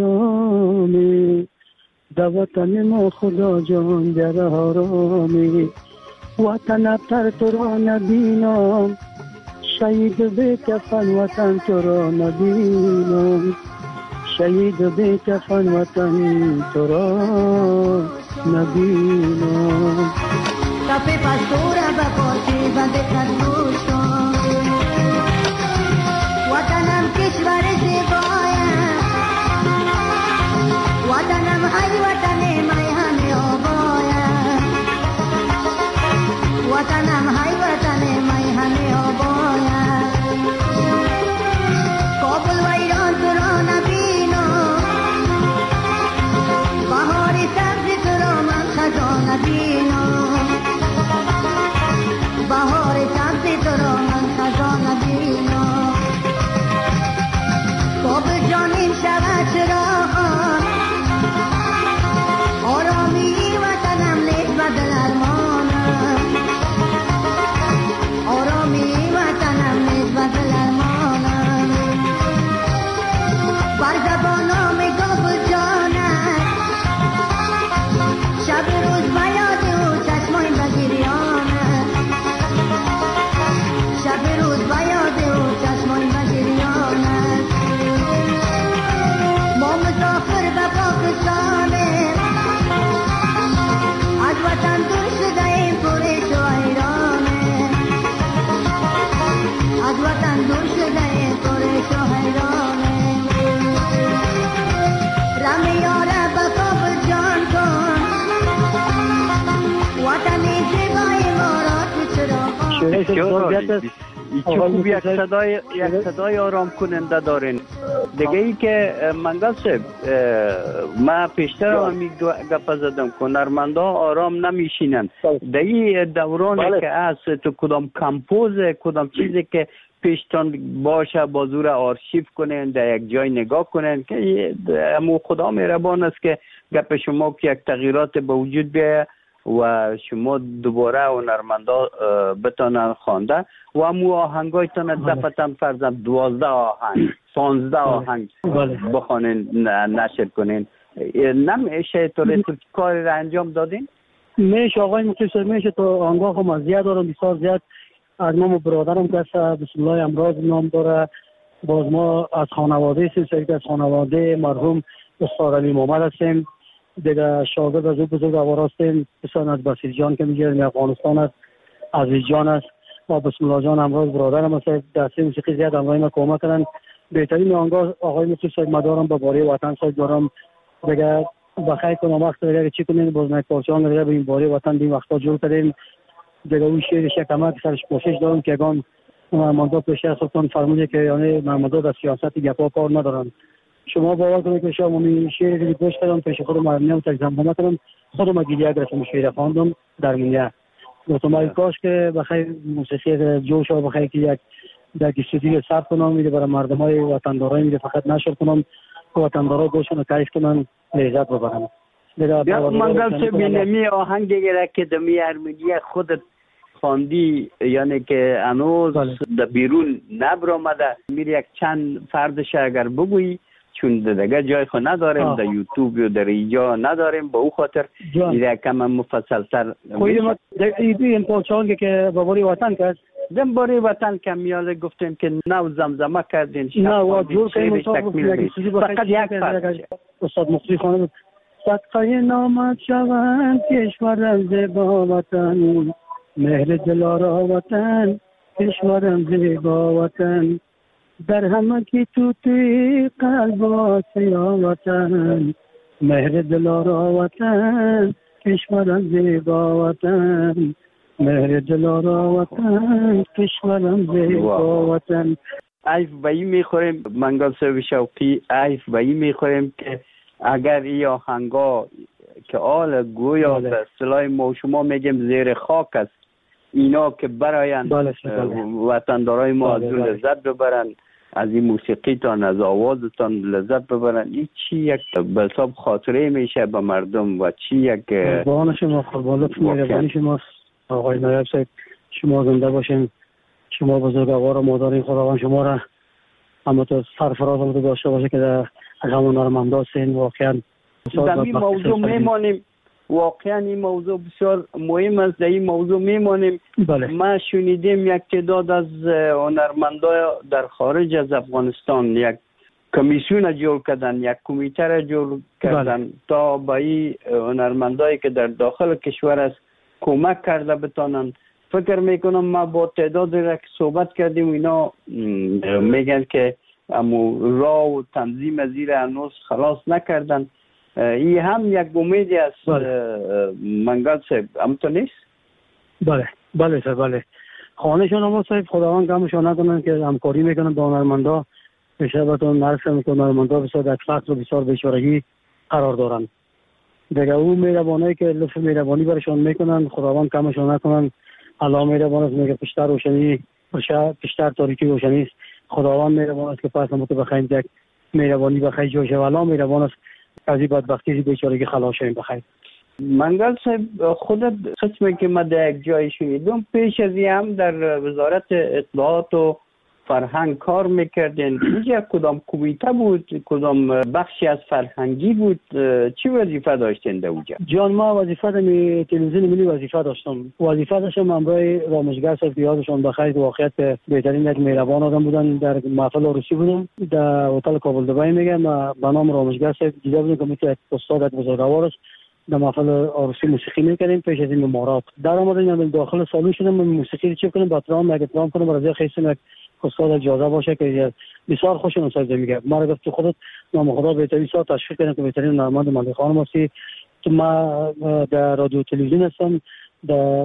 حرامی در وطن ما خدا جان در حرامی وطن ابتر تو را نبینم شهید به کفن وطن تو را نبینم شهید به کفن وطن تو را نبینم تپه پشتوره با پاسی و دقت گوش کن وطنم کشور زیبایم وطنم ای وطن می همه آبایم وطنم ای وطن می همه آبایم کابل و ایران تو را نبینم بهار سبز تو را من خزان نبینم بهار سبز تو را من خزان نبینم کابل جان این شود چرا آرامی وطنم نیست بدل ارمانم آرامی وطنم نیست بدل ارمانم بر زبانم کابل جانم شب روز بیاد او خوب یک صدای آرام کننده دارین. دیگه ای که منگل صاحب ما پیشتر هم گپ زدم که هنرمندا آرام نمیشینن. در این دورانی که هست تو کدام کمپوز کدام چیزی که پیشتان باشه بازور آرشیو کنین در یک جای نگاه کنین که امو خدا مهربان است که گپ شما که یک تغییرات به وجود بیاید و شما دوباره هنرمندا بتانن خوانده و امو آهنگایتان دفتن فرضاً 12 آهنگ 15 آهنگ بخوانین نشر کنین. نمیشه تو کاری را انجام دادین؟ میشه آقای مختصر میشه تو آنگاه هم از زیاد دارم بسیار زیاد از نام برادرم که بسم الله امراض نام داره. باز ما از خانواده سلسله از خانواده مرحوم استاد علی محمد هستیم. دیگه شاگرد از او بزرگوار هستیم. بسیار از بصیر جان که میگه افغانستان است، عزیز جان است و بسم الله جان امراض برادرم است. دسته موسیقی زیاد همراه ما کمک کردن. بهترین آنگاه آقای مختصر مدارم به باره وطن ساز دارم. دیگه بخیر کنم وقت دیگه چی کنین باز نه پارچه‌ها دیگه به این باره وطن این وقتا جور کردیم. دیگه اون شعرش کمک سرش کوشش دارم که گام منظور پیش از سلطان فرموده که یعنی منظور در سیاست گپا کار ندارن. شما باور کنید که شما می شعر رو گوش کردم پیش خودم مرنم ترجمه کردم خودم گیریه گرفتم شعر خواندم در منیا. گفتم کاش که بخیر موسیقی جوش و بخیر که یک در استودیو ثبت کنم میره برای مردمای وطندارای میره فقط نشر کنم وطندارا گوشونو کیف کنن لذت ببرن. یا منگل صاحب اینمی آهنگ دیگه که دمی ارمنیه خودت خواندی یعنی که هنوز در بیرون نبرآمده میری یک چند فردش اگر بگویی چون دیگه جای خود نداریم در یوتیوب و در اینجا نداریم به او خاطر میره کم مفصل‌تر این پارچه‌ای که به باره وطن کرد دم باره وطن که میاله گفتیم که نو زمزمه کردین نه و جور کنیم فقط یک فرد استاد مختی خانم صدقه نامت شوند کشورم زیبا وطن مهر دلارا وطن کشورم زیبا وطن در همه کی توی قلب آسیا وطن مهر دلارا وطن کشورم زیبا وطن مهر دلارا وطن کشورم زیبا وطن. عیف به این میخوریم منگل صاحب شوقی عیف به این میخوریم که اگر این آهنگا که آل گویا به اصطلاح ما شما میگیم زیر خاک است اینا که براین وطندارای ما از لذت ببرن از این موسیقیتان از آوازتان لذت ببرن این چی یک به حساب خاطره میشه به مردم و چی یک قربان شما قربانت مهربانی شماست آقای نایب صاحب. شما زنده باشین. شما بزرگوار و مادرین خداوند شما را اما تو سرفراز هم داشته باشه که در همون هنرمندا سین واقعا در این موضوع میمانیم. واقعا این موضوع بسیار مهم است. در این موضوع میمانیم. ما شنیدیم یک تعداد از هنرمندا در خارج از افغانستان یک کمیسیون جور کردن یک کمیته را جور کردن تا به این هنرمندایی که در داخل کشور است کمک کرده بتانن. فکر میکنم ما با تعداد را که صحبت کردیم اینا میگن که امو راه و تنظیم زیر هنوز خلاص نکردن. این هم یک امیدی است منگل صاحب همونطور نیست؟ بله سر بله. خانهشان هم صاحب خداوند کمشان نکنن که همکاری میکنن با هنرمندا بشبتون نرسه میکنن هنرمندا بسیار در فقر و بسیار بیچارگی قرار دارن. دیگه او مهربانی که لطف مهربانی برشان میکنن خداوند کمشان نکنن. الله مهربان است میگه پیشتر روشنی پیشتر تاریکی روشنی است. خداوند مهربان است که پس ما تو بخیر یک مهربانی بخیر جوشه و الله مهربان است از این بدبختی بیچارگی خلاص شویم بخیر. منگل صاحب خودت قسمی که ما در یک جای شنیدم پیش از این هم در وزارت اطلاعات و فرهنگ کار میکردین. اینجا کدام کمیته بود کدام بخشی از فرهنگی بود چی وظیفه داشتین در اونجا؟ جان ما وظیفه می تلویزیون ملی وظیفه داشتم. وظیفه داشتم همراه رامشگر صاحب یادشون بخیر واقعیت بهترین یک مهربان آدم بودن. در محفل عروسی بودم در هتل کابل دبی میگم به نام رامشگر صاحب دیده بودم که مثل استاد بزرگوار است. در محفل عروسی موسیقی میکردیم پیش از این ممارات در آمدیم داخل سالن شدم موسیقی چی کنیم با ترام احترام کنم برای خیلی استاد اجازه باشه که بسیار خوشم سازه میگه ما رو گفت تو خودت نام خدا بهترین سال تشکر کردم که بهترین هنرمند ملک خانم هستی. تو ما در رادیو تلویزیون هستم در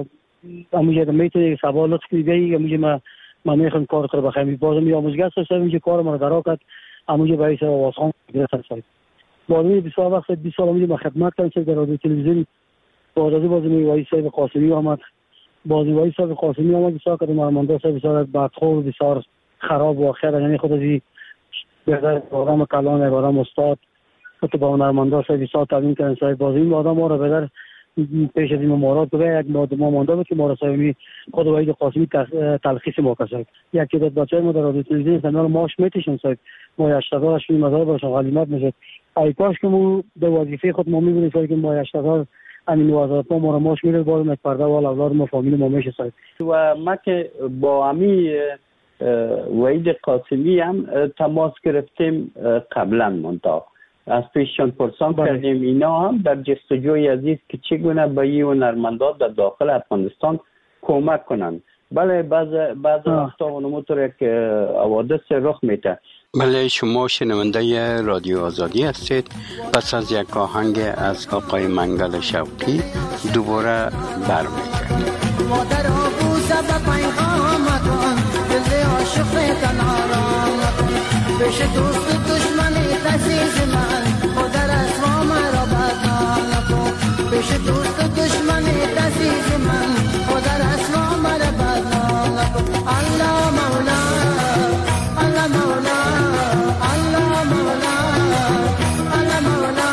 اموجه میتونی سوال لطف کنی بیایی اموجه ما میخوام کار کنم بخوام بازم یا آموزگار صاحب اینجا کار ما درا کرد اموجه برای سر آوازخوان گرفتن صاحب بازم بسیار وقت 20 سال اموجه ما خدمت کردم در رادیو تلویزیون بازم وای صاحب قاسمی آمد وای صاحب قاسمی آمد بسیار کردم ارماندا صاحب بسیار بدخو بسیار خراب و آخر یعنی خود از بهتر آدم کلان آدم استاد تو با ارماندا صاحب بسیار تعلیم کردن صاحب بازم آدم ما رو بهتر پیش از این ممارات که یک ما مانده بود که ما را صاحبی خود وحید قاسمی تلخیص ما کرد یک تعداد بچه‌های ما در رادیو تلویزیون سنال ماش میتشن صاحب ما 80 شوی مزار برشون غلیمت میشد ای کاش که ما به وظیفه خود ما میبینیم که ما 80 همین وزارت ما را ماش میره باز یک پرده وال اولاد ما فامیل ما میشه صاحب و ما که با امی وحید قاسمی هم تماس گرفتیم قبلا منطقه از پیششان پرسان کردیم اینا هم در جستجوی عزیز که چگونه به این هنرمندان در داخل افغانستان کمک کنند. بله بعض وقتا اونموتور یک حوادث رخ میده. بله شما شنونده رادیو آزادی هستید. پس از یک آهنگ از آقای منگل شوقی دوباره برمیگردیم. مادر آبوزه به پیغام کن دل عاشق کنارم بشه دوست دشمنی عزیز من مادر اسمام را بدنام نکن بشه دوست دشمنی عزیز من مادر اسمام را بدنام نکن الله مولا الله مولا الله مولا الله مولا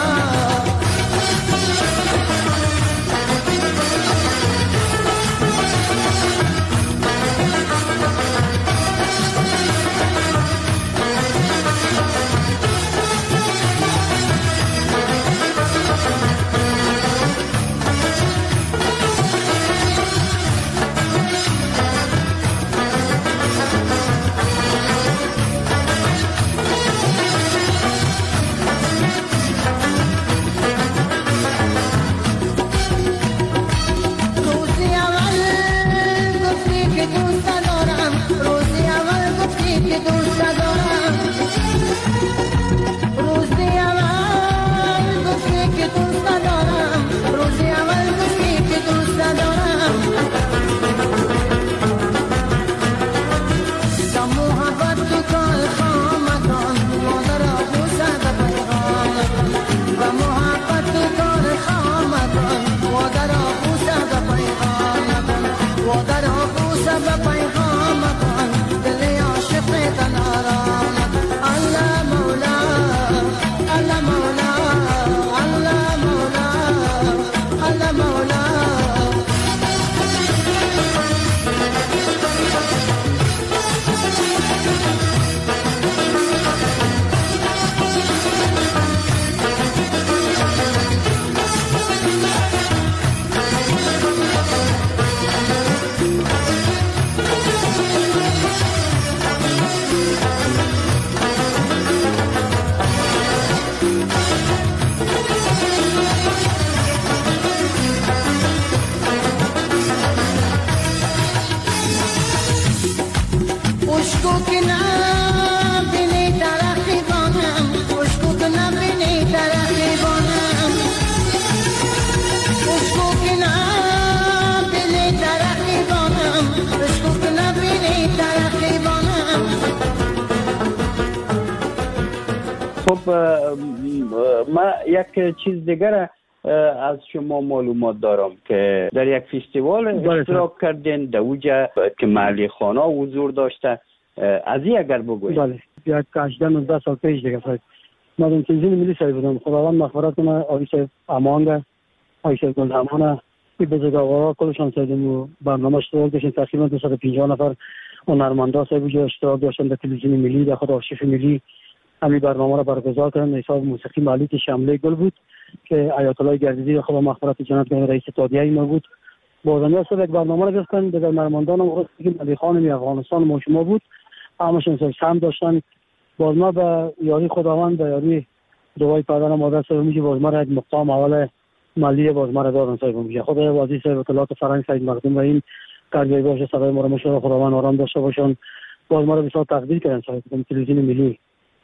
ما یک چیز دیگر از شما معلومات دارم که در یک فستیوال اشتراک کردین در اوجا که محلی خانه حضور داشته از این اگر بگوید. بله یک 18-19 سال پیش دیگه صاحب ما در تلویزیون ملی صاحب بودم خداوند مغفرت کنه آقای صاحب امانده آقای صاحب گلدمانه این بزرگوارا کلشان صاحب برنامه اشتراک داشتن تقریبا 250 نفر هنرمندا صاحب اوجا اشتراک داشتن در تلویزیون ملی در خود آرشیف ملی همین برنامه را برگزار کردن. حساب موسیقی مالی که شمله گل بود که آیت الله گردیدی خدا مغفرت جنت رئیس اتحادیه ما بود. بازنیا صاحب یک برنامه را گفتن به هنرمندان و علی خان افغانستان ما شما بود همشون هم داشتن. باز ما به یاری خداوند به یاری دعای پدر و مادر صاحب میگه باز ما را یک مقام اول مالی باز ما را دادن صاحب میگه خدا وازی صاحب اطلاعات فرنگ سید مقدم و این کارگاه باشه صدای ما را مشور خداوند آرام داشته باشن. باز ما را بسیار تقدیر کردن صاحب تلویزیون ملی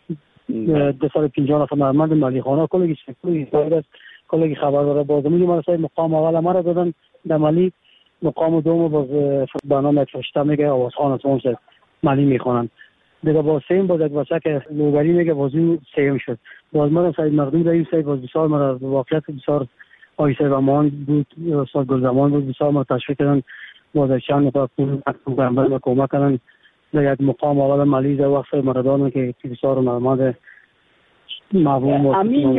250 نفر هنرمند مالی خانه کلگی خبر داره باز میگه ما صاحب مقام اول ما را دادن در مالی مقام دوم باز برنامه فرشته میگه آوازخوان از اون ملی میخوانند. دیگه با سیم باز یک بچه که لوگری میگه بازی سیم شد. باز ما سید مقدوم رئیس سید باز بسیار مرا واقعیت بسیار آیسه زمان بود، استاد گلزمان بود، بسیار ما تشویق کردن باز چند نفر پول و کمک کردن در یک مقام اول ملی در وقت مردان که بسیار مرماد معلوم و امین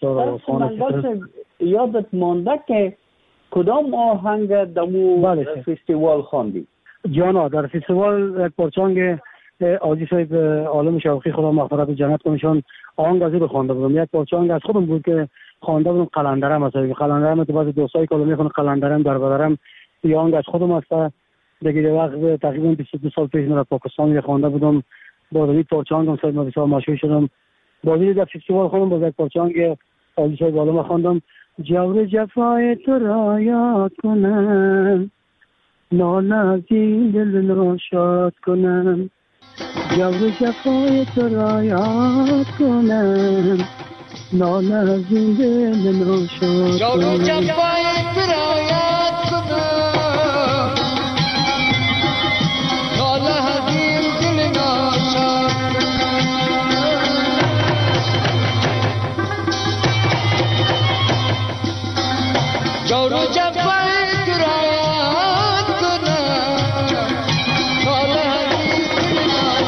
یادت مانده که کدام آهنگ دمو فستیوال خواندی؟ جانا در فستیوال یک پرچانگ آجی صاحب عالم شوقی خدا مغفرت و جنت کنشان آهنگ از این خوانده بودم. یک پرچانگ از خودم بود که خوانده بودم قلندرم مثلا قلندرم تو بعض دوستای کلو میخونه قلندرم در بدرم یه آهنگ از خودم است. دیگه وقت تقریبا 22 سال پیش من پاکستان خوانده بودم با این پرچانگم صاحب ما بسیار مشهور شدم. بازی در فستیوال خودم با یک پرچانگ آجی صاحب عالم خواندم جور جفای تو را یاد کنم ناله از این دل ناشاد کنم جور جفای تو را یاد کنم ناله از این دل ناشاد کنم جور جفای تو را یاد کنم ناله از این دل ناشاد جور جفای تو را یاد کنم ناله از این دل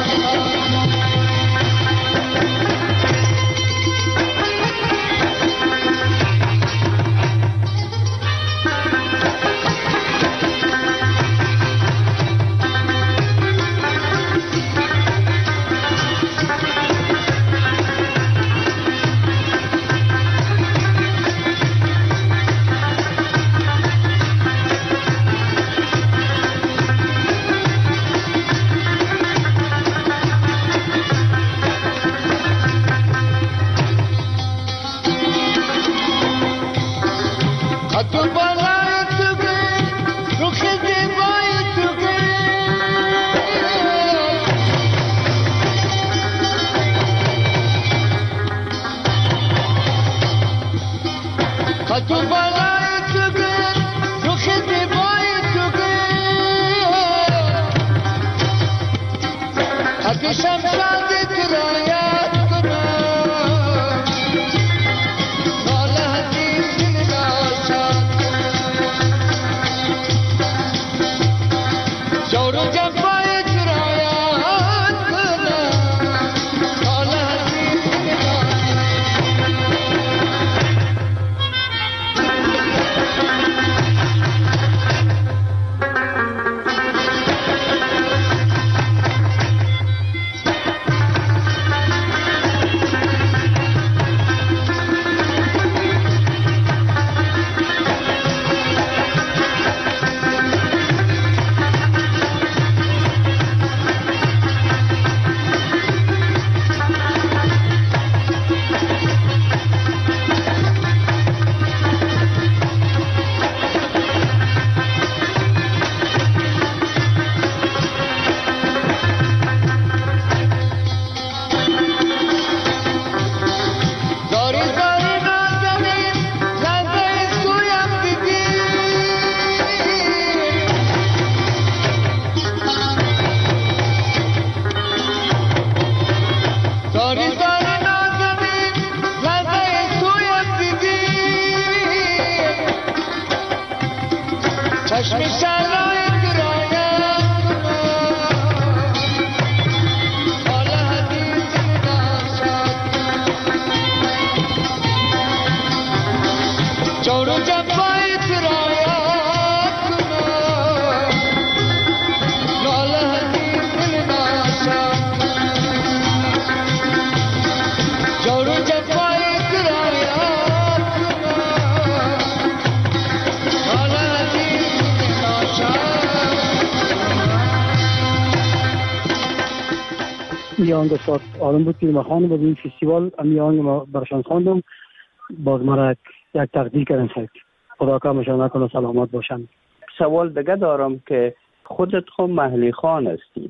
آهنگ شاد آرام بود که ما خواندم بود این فستیوال امی آهنگ ما برشان خواندم باز مرا یک تقدیر کردن شد خدا کامشان نکنه سلامت باشن. سوال دیگه دارم که خودت خود محلی خان هستی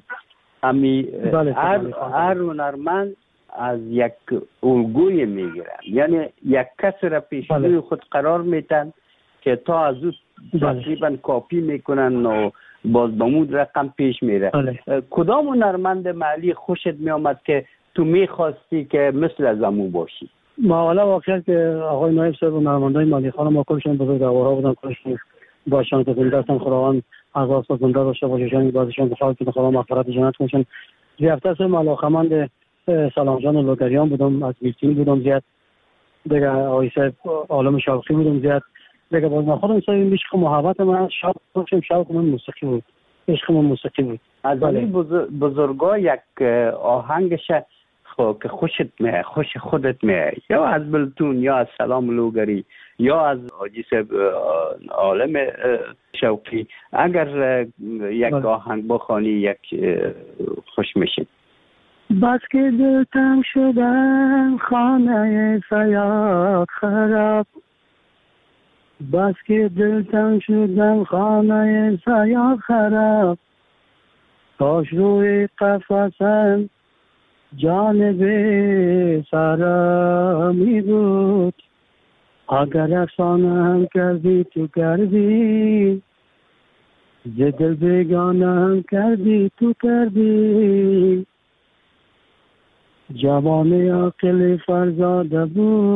امی هر هنرمند از یک الگوی میگیرن یعنی یک کس را پیش روی خود قرار میتن که تا از او تقریبا کاپی میکنن و باز بمود رقم پیش میره. کدام هنرمند محلی خوشت میامد که تو میخواستی که مثل از امو باشی؟ ما حالا واقعیت که آقای نایب صاحب و هنرمندای محلی خانم ما کلشون بزرگوارا بودن، کلشون باشن که زنده هستن، خداوند عذاب زنده داشته باششون، بعضیشون بخواد که خدا مغفرت جنت کنشون. زیادتر سه علاقمند سلام جان و لوگریان بودم، از بیرتین بودم زیاد، دیگه آقای صاحب عالم شوقی بودم زیاد، دیگه باز من خودم صاحب عشق محبت من شوق من موسیقی بود، عشق من موسیقی بود. از این بزرگا یک آهنگش که خوشت میه، خوش خودت میه، یا از بلتون یا از سلام لوگری یا از حاجی صاحب عالم شوقی، اگر یک آهنگ بخوانی یک خوش میشید. بس که دل تنگ شدم خانه سیاد خراب، بس که دل تنگ شدم خانه سیاد خراب، تاش روی قفصم جانب سرا می بود، اگر افسانه هم کردی تو کردی، ز دل بیگانه هم کردی تو کردی. جوان عاقل فرزاده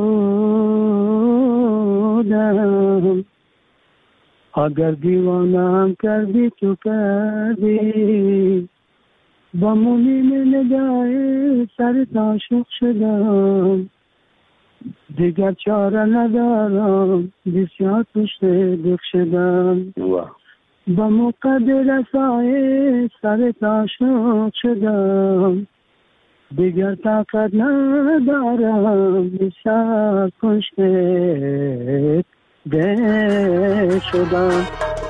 بودم، اگر دیوانه هم کردی تو کردی. با مولین نگاه سر عاشق شدم، دیگر چاره ندارم، بسیار پشت دق شدم. با مقدر رسای سر عاشق شدم، دیگر طاقت ندارم، بسیار پشت دق شدم.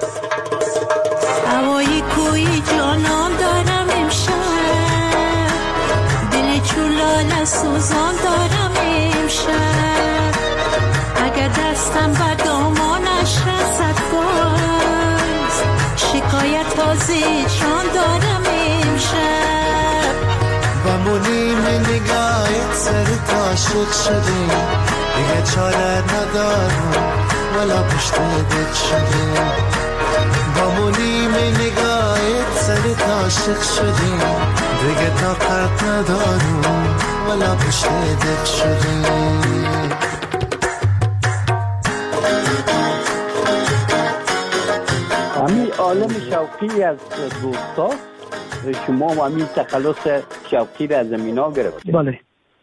هوای کوی جانان دارم امشب، دل چولال سوزان دارم امشب، اگر دستم بر دامانش رسد باز، شکایت بازیشان دارم امشب. با مونیم نگاهت سر عاشق شده، دیگه چاره ندارم ولا پشت دق شده. با مونیم نگاهت سر عاشق شده، دیگه طاقت ندارم ولا پشت دق شده. همین عالم شوقی از دوستا شما و همین تخلص شوقی را از زمینا گرفتید؟ بله،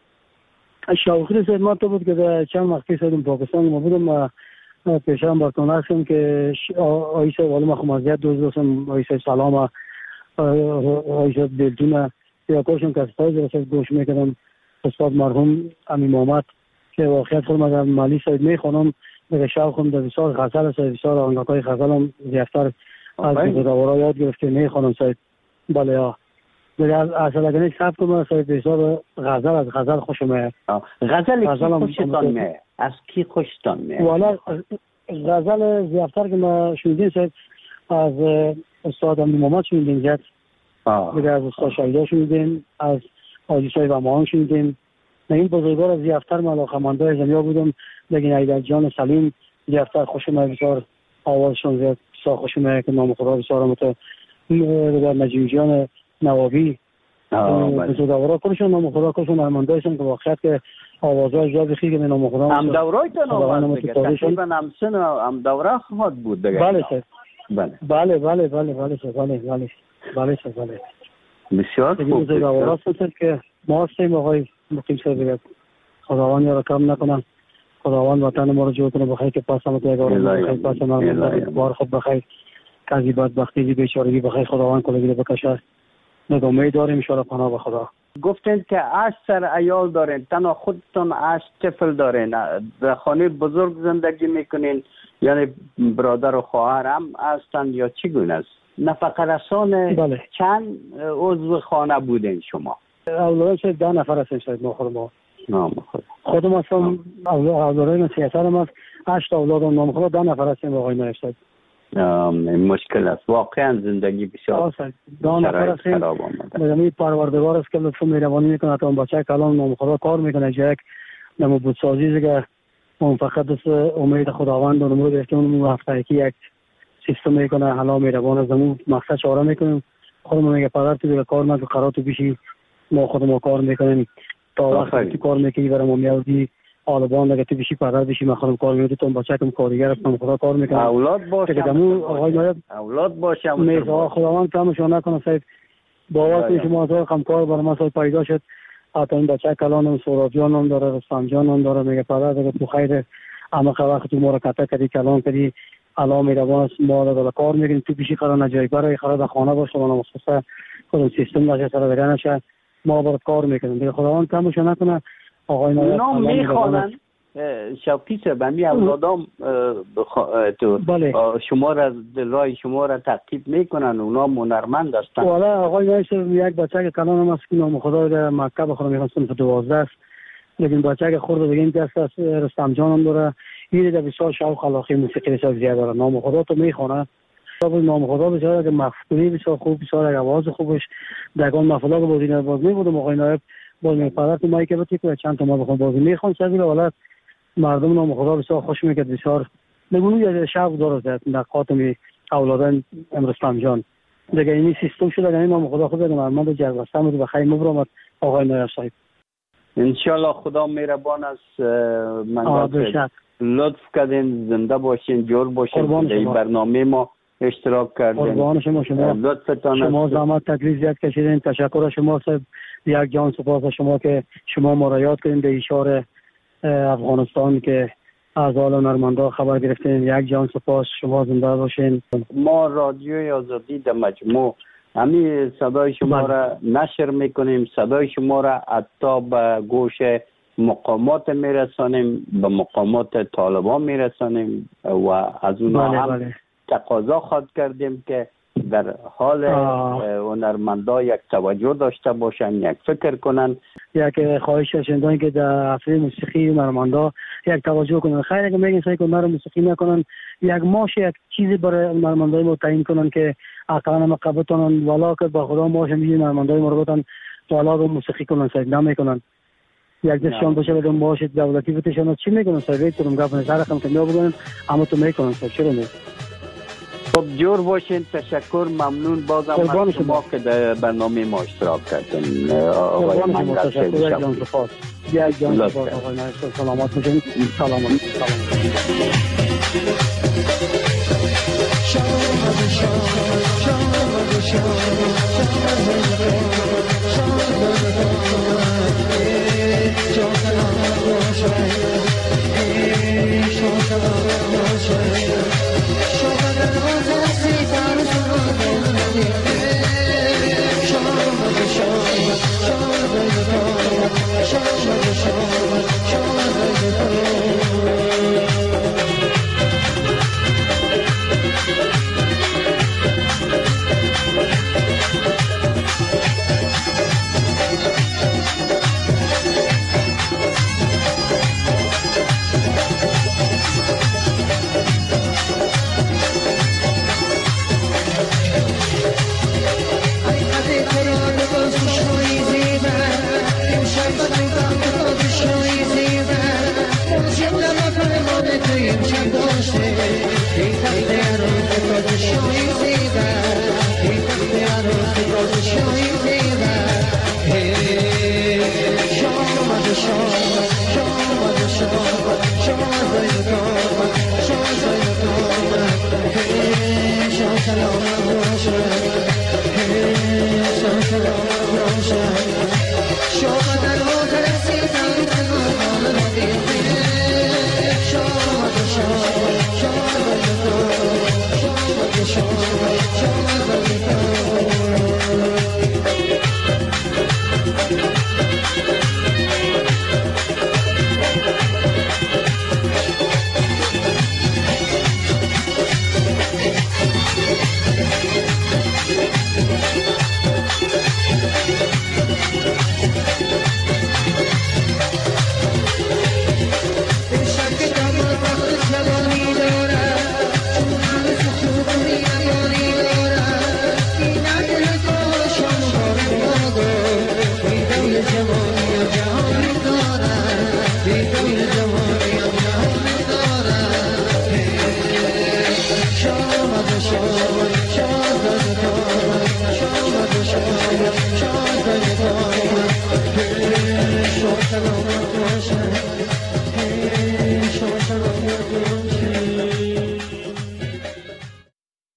شوقی را خدمت بود که در چند وقت پیش از پاکستان ما بودم و پیشم برکانه هستم که آیسه عالم خمازیت دوستم، آیسه سلام و آیسه دلتون یا کاشم که از پایز رسد گوش میکردم استاد مرحوم امی محمد که واقعیت خودم از مالی ساید میخوانم، به شوقم در بسیار غزل است، بسیار آهنگای غزلم زیادتر از بزرگوارا یاد گرفته میخوانم ساید. بله ها دیگه اصلا اگر نیست سبت کنم ساید بسیار غزل از غزل خوشم میاد. غزل کی خوشتان میاد؟ از کی خوشتان میاد؟ والا غزل زیادتر که ما شنیدیم ساید از استاد امی محمد شنیدیم زیاد، دیگه از استاد شایده شنیدیم، از حاجی صاحب امان شنیدیم. این بزرگوار زیادتر من علاقه‌مندای زمیا بودم، لیکن ایدر جان سلیم زیادتر خوشم میاد، بسیار آوازشون زیاد بسیار خوشم میاد که نام خدا بسیار مت نجیب جان نوابی بزرگوارا کلشون نام خدا کلشون هنرمندایشون که واقعیت که آوازهای زیاد بخیر که نام خدا هم دورایتون آواز دیگه تقریبا هم سن هم دوره خواهد بود دیگه. بله سر بله بله بله بله بله سر بله بله بله سر بله بسیار خوب. بزرگوارا هستن که ما هستیم آقای مقیم سر بگرد، خداوند یارا کم نکنن، خداوند وطن ما رو جور کنه بخیر که پاس هم دیگه بخیر پاس هم بار خود بخیر کسی بدبختی بیچارگی بخیر خداوند کلگی بکشه. نگامی داریم انشاءالله پناه به خدا. گفتین که 8 سر عیال دارین، تنها خودتون 8 طفل دارین، در خانه بزرگ زندگی میکنین یعنی برادر و خواهر هم هستن یا چی گونه است؟ نفقه رسان بله. چند عضو خانه بودین شما؟ اولاد شاید 10 نفر هستیم شاید ما خودم هستم، اولاد من 3 سالم هست، 8 اولادم نام خدا 10 نفر هستیم آقای نایب صاحب. مشکل است واقعا، زندگی بسیار شرایط خراب آمده. یعنی پروردگار است که لطف و مهربانی میکنه تا اون بچه کلام نام خدا کار میکنه جک نمو بودسازی که اون فقط است امید خداوند و نمود احتمال اون هفته که یک سیستم میکنه حالا میروان از اون مقصد چاره میکنیم. خودمون میگه پدر تو کار نکن قرار تو بشی ما خودمون کار میکنیم تا وقتی تو کار میکنی برای ما میادی آلبان دیگه تو بشی پدر بشی من خودم کار میکنم تو بچه‌م کارگر هستم خدا کار میکنم اولاد باشه اولاد باشه میزا خداوند کمشون نکنه صاحب باور کنید شما از کم کار برای ما پیدا شد حتی این بچه کلان سوراب جان هم داره رستم جان هم داره میگه پدر دیگه تو خیر اما وقت تو ما رو کتا کردی کلان کردی الان میروان ما رو کار میکنیم تو بشی قرار نجای برای خراب خانه باشه ما مخصوصا خودم سیستم نشه سر دیگه نشه ما برات کار میکنیم دیگه خداوند کمشون نکنه آقای نام میخوانن شوقی صاحب می اولادام تو شما را رای شما را تعقیب میکنن اونا هنرمند هستن والا آقای نایسر یک بچه که کلان است که نام خدا در مکتب بخورم میخواستم 12 است لیکن بچه که خورده دیگه این دست است رستم جان هم داره این در بسیار شوق علاقه موسیقی بسیار زیاد داره نام خدا تو میخونه نام خدا بسیار که مفهومی بسیار خوب بسیار آواز خوبش دگان مفلا که بازی باز میبودم آقای نایب باز میپرد تو مایی که بتی که چند تا ما بخون بازی میخوان سازی ولات مردم نام خدا بسیار خوش میکرد بسیار نگونی شوق داره در قاطمی اولادان رستم جان دیگه این سیستم شده یعنی نام خدا خود من جذبستم به خیر مبرمت آقای نایب صاحب انشالله خدا مهربان است من لطف کردین زنده باشین جور باشین در این برنامه ما اشتراک کردین قربان شما لطفتان شما زحمت تکلیف زیاد کشیدین تشکر از شما صاحب یک جان سپاس از شما که شما ما را یاد کردین به اشاره افغانستان که از حال هنرمندا خبر گرفتین یک جان سپاس شما زنده باشین ما رادیوی آزادی در مجموع همین صدای شما را نشر میکنیم صدای شما را حتی به گوش مقامات میرسانیم به مقامات طالبان میرسانیم و از اونها هم تقاضا خواد کردیم که در حال هنرمندا یک توجه داشته باشن یک فکر کنن یک خواهش شنیدن که در افری موسیقی هنرمندا یک توجه کنن خیر اگه میگن سعی کنن رو موسیقی نکنن یک ماش یک چیزی برای هنرمندای ما تعیین کنن که اقلا مقبتون والا که با خدا ماش میگن هنرمندای ما رو بتن والا رو موسیقی کنن سعی نمیکنن یک دستشان باشه بدون ماش دولتی بتشن چی میکنن سعی کنم گفتن سر رقم که میگن اما تو میکنن چرا نه خب جور باشین تشکر ممنون بازم از شما که در برنامه ما اشتراک کردین آقای منگل تشکر جان سپاس یک جان سپاس آقای نایب سلامت باشین سلامت Shalom.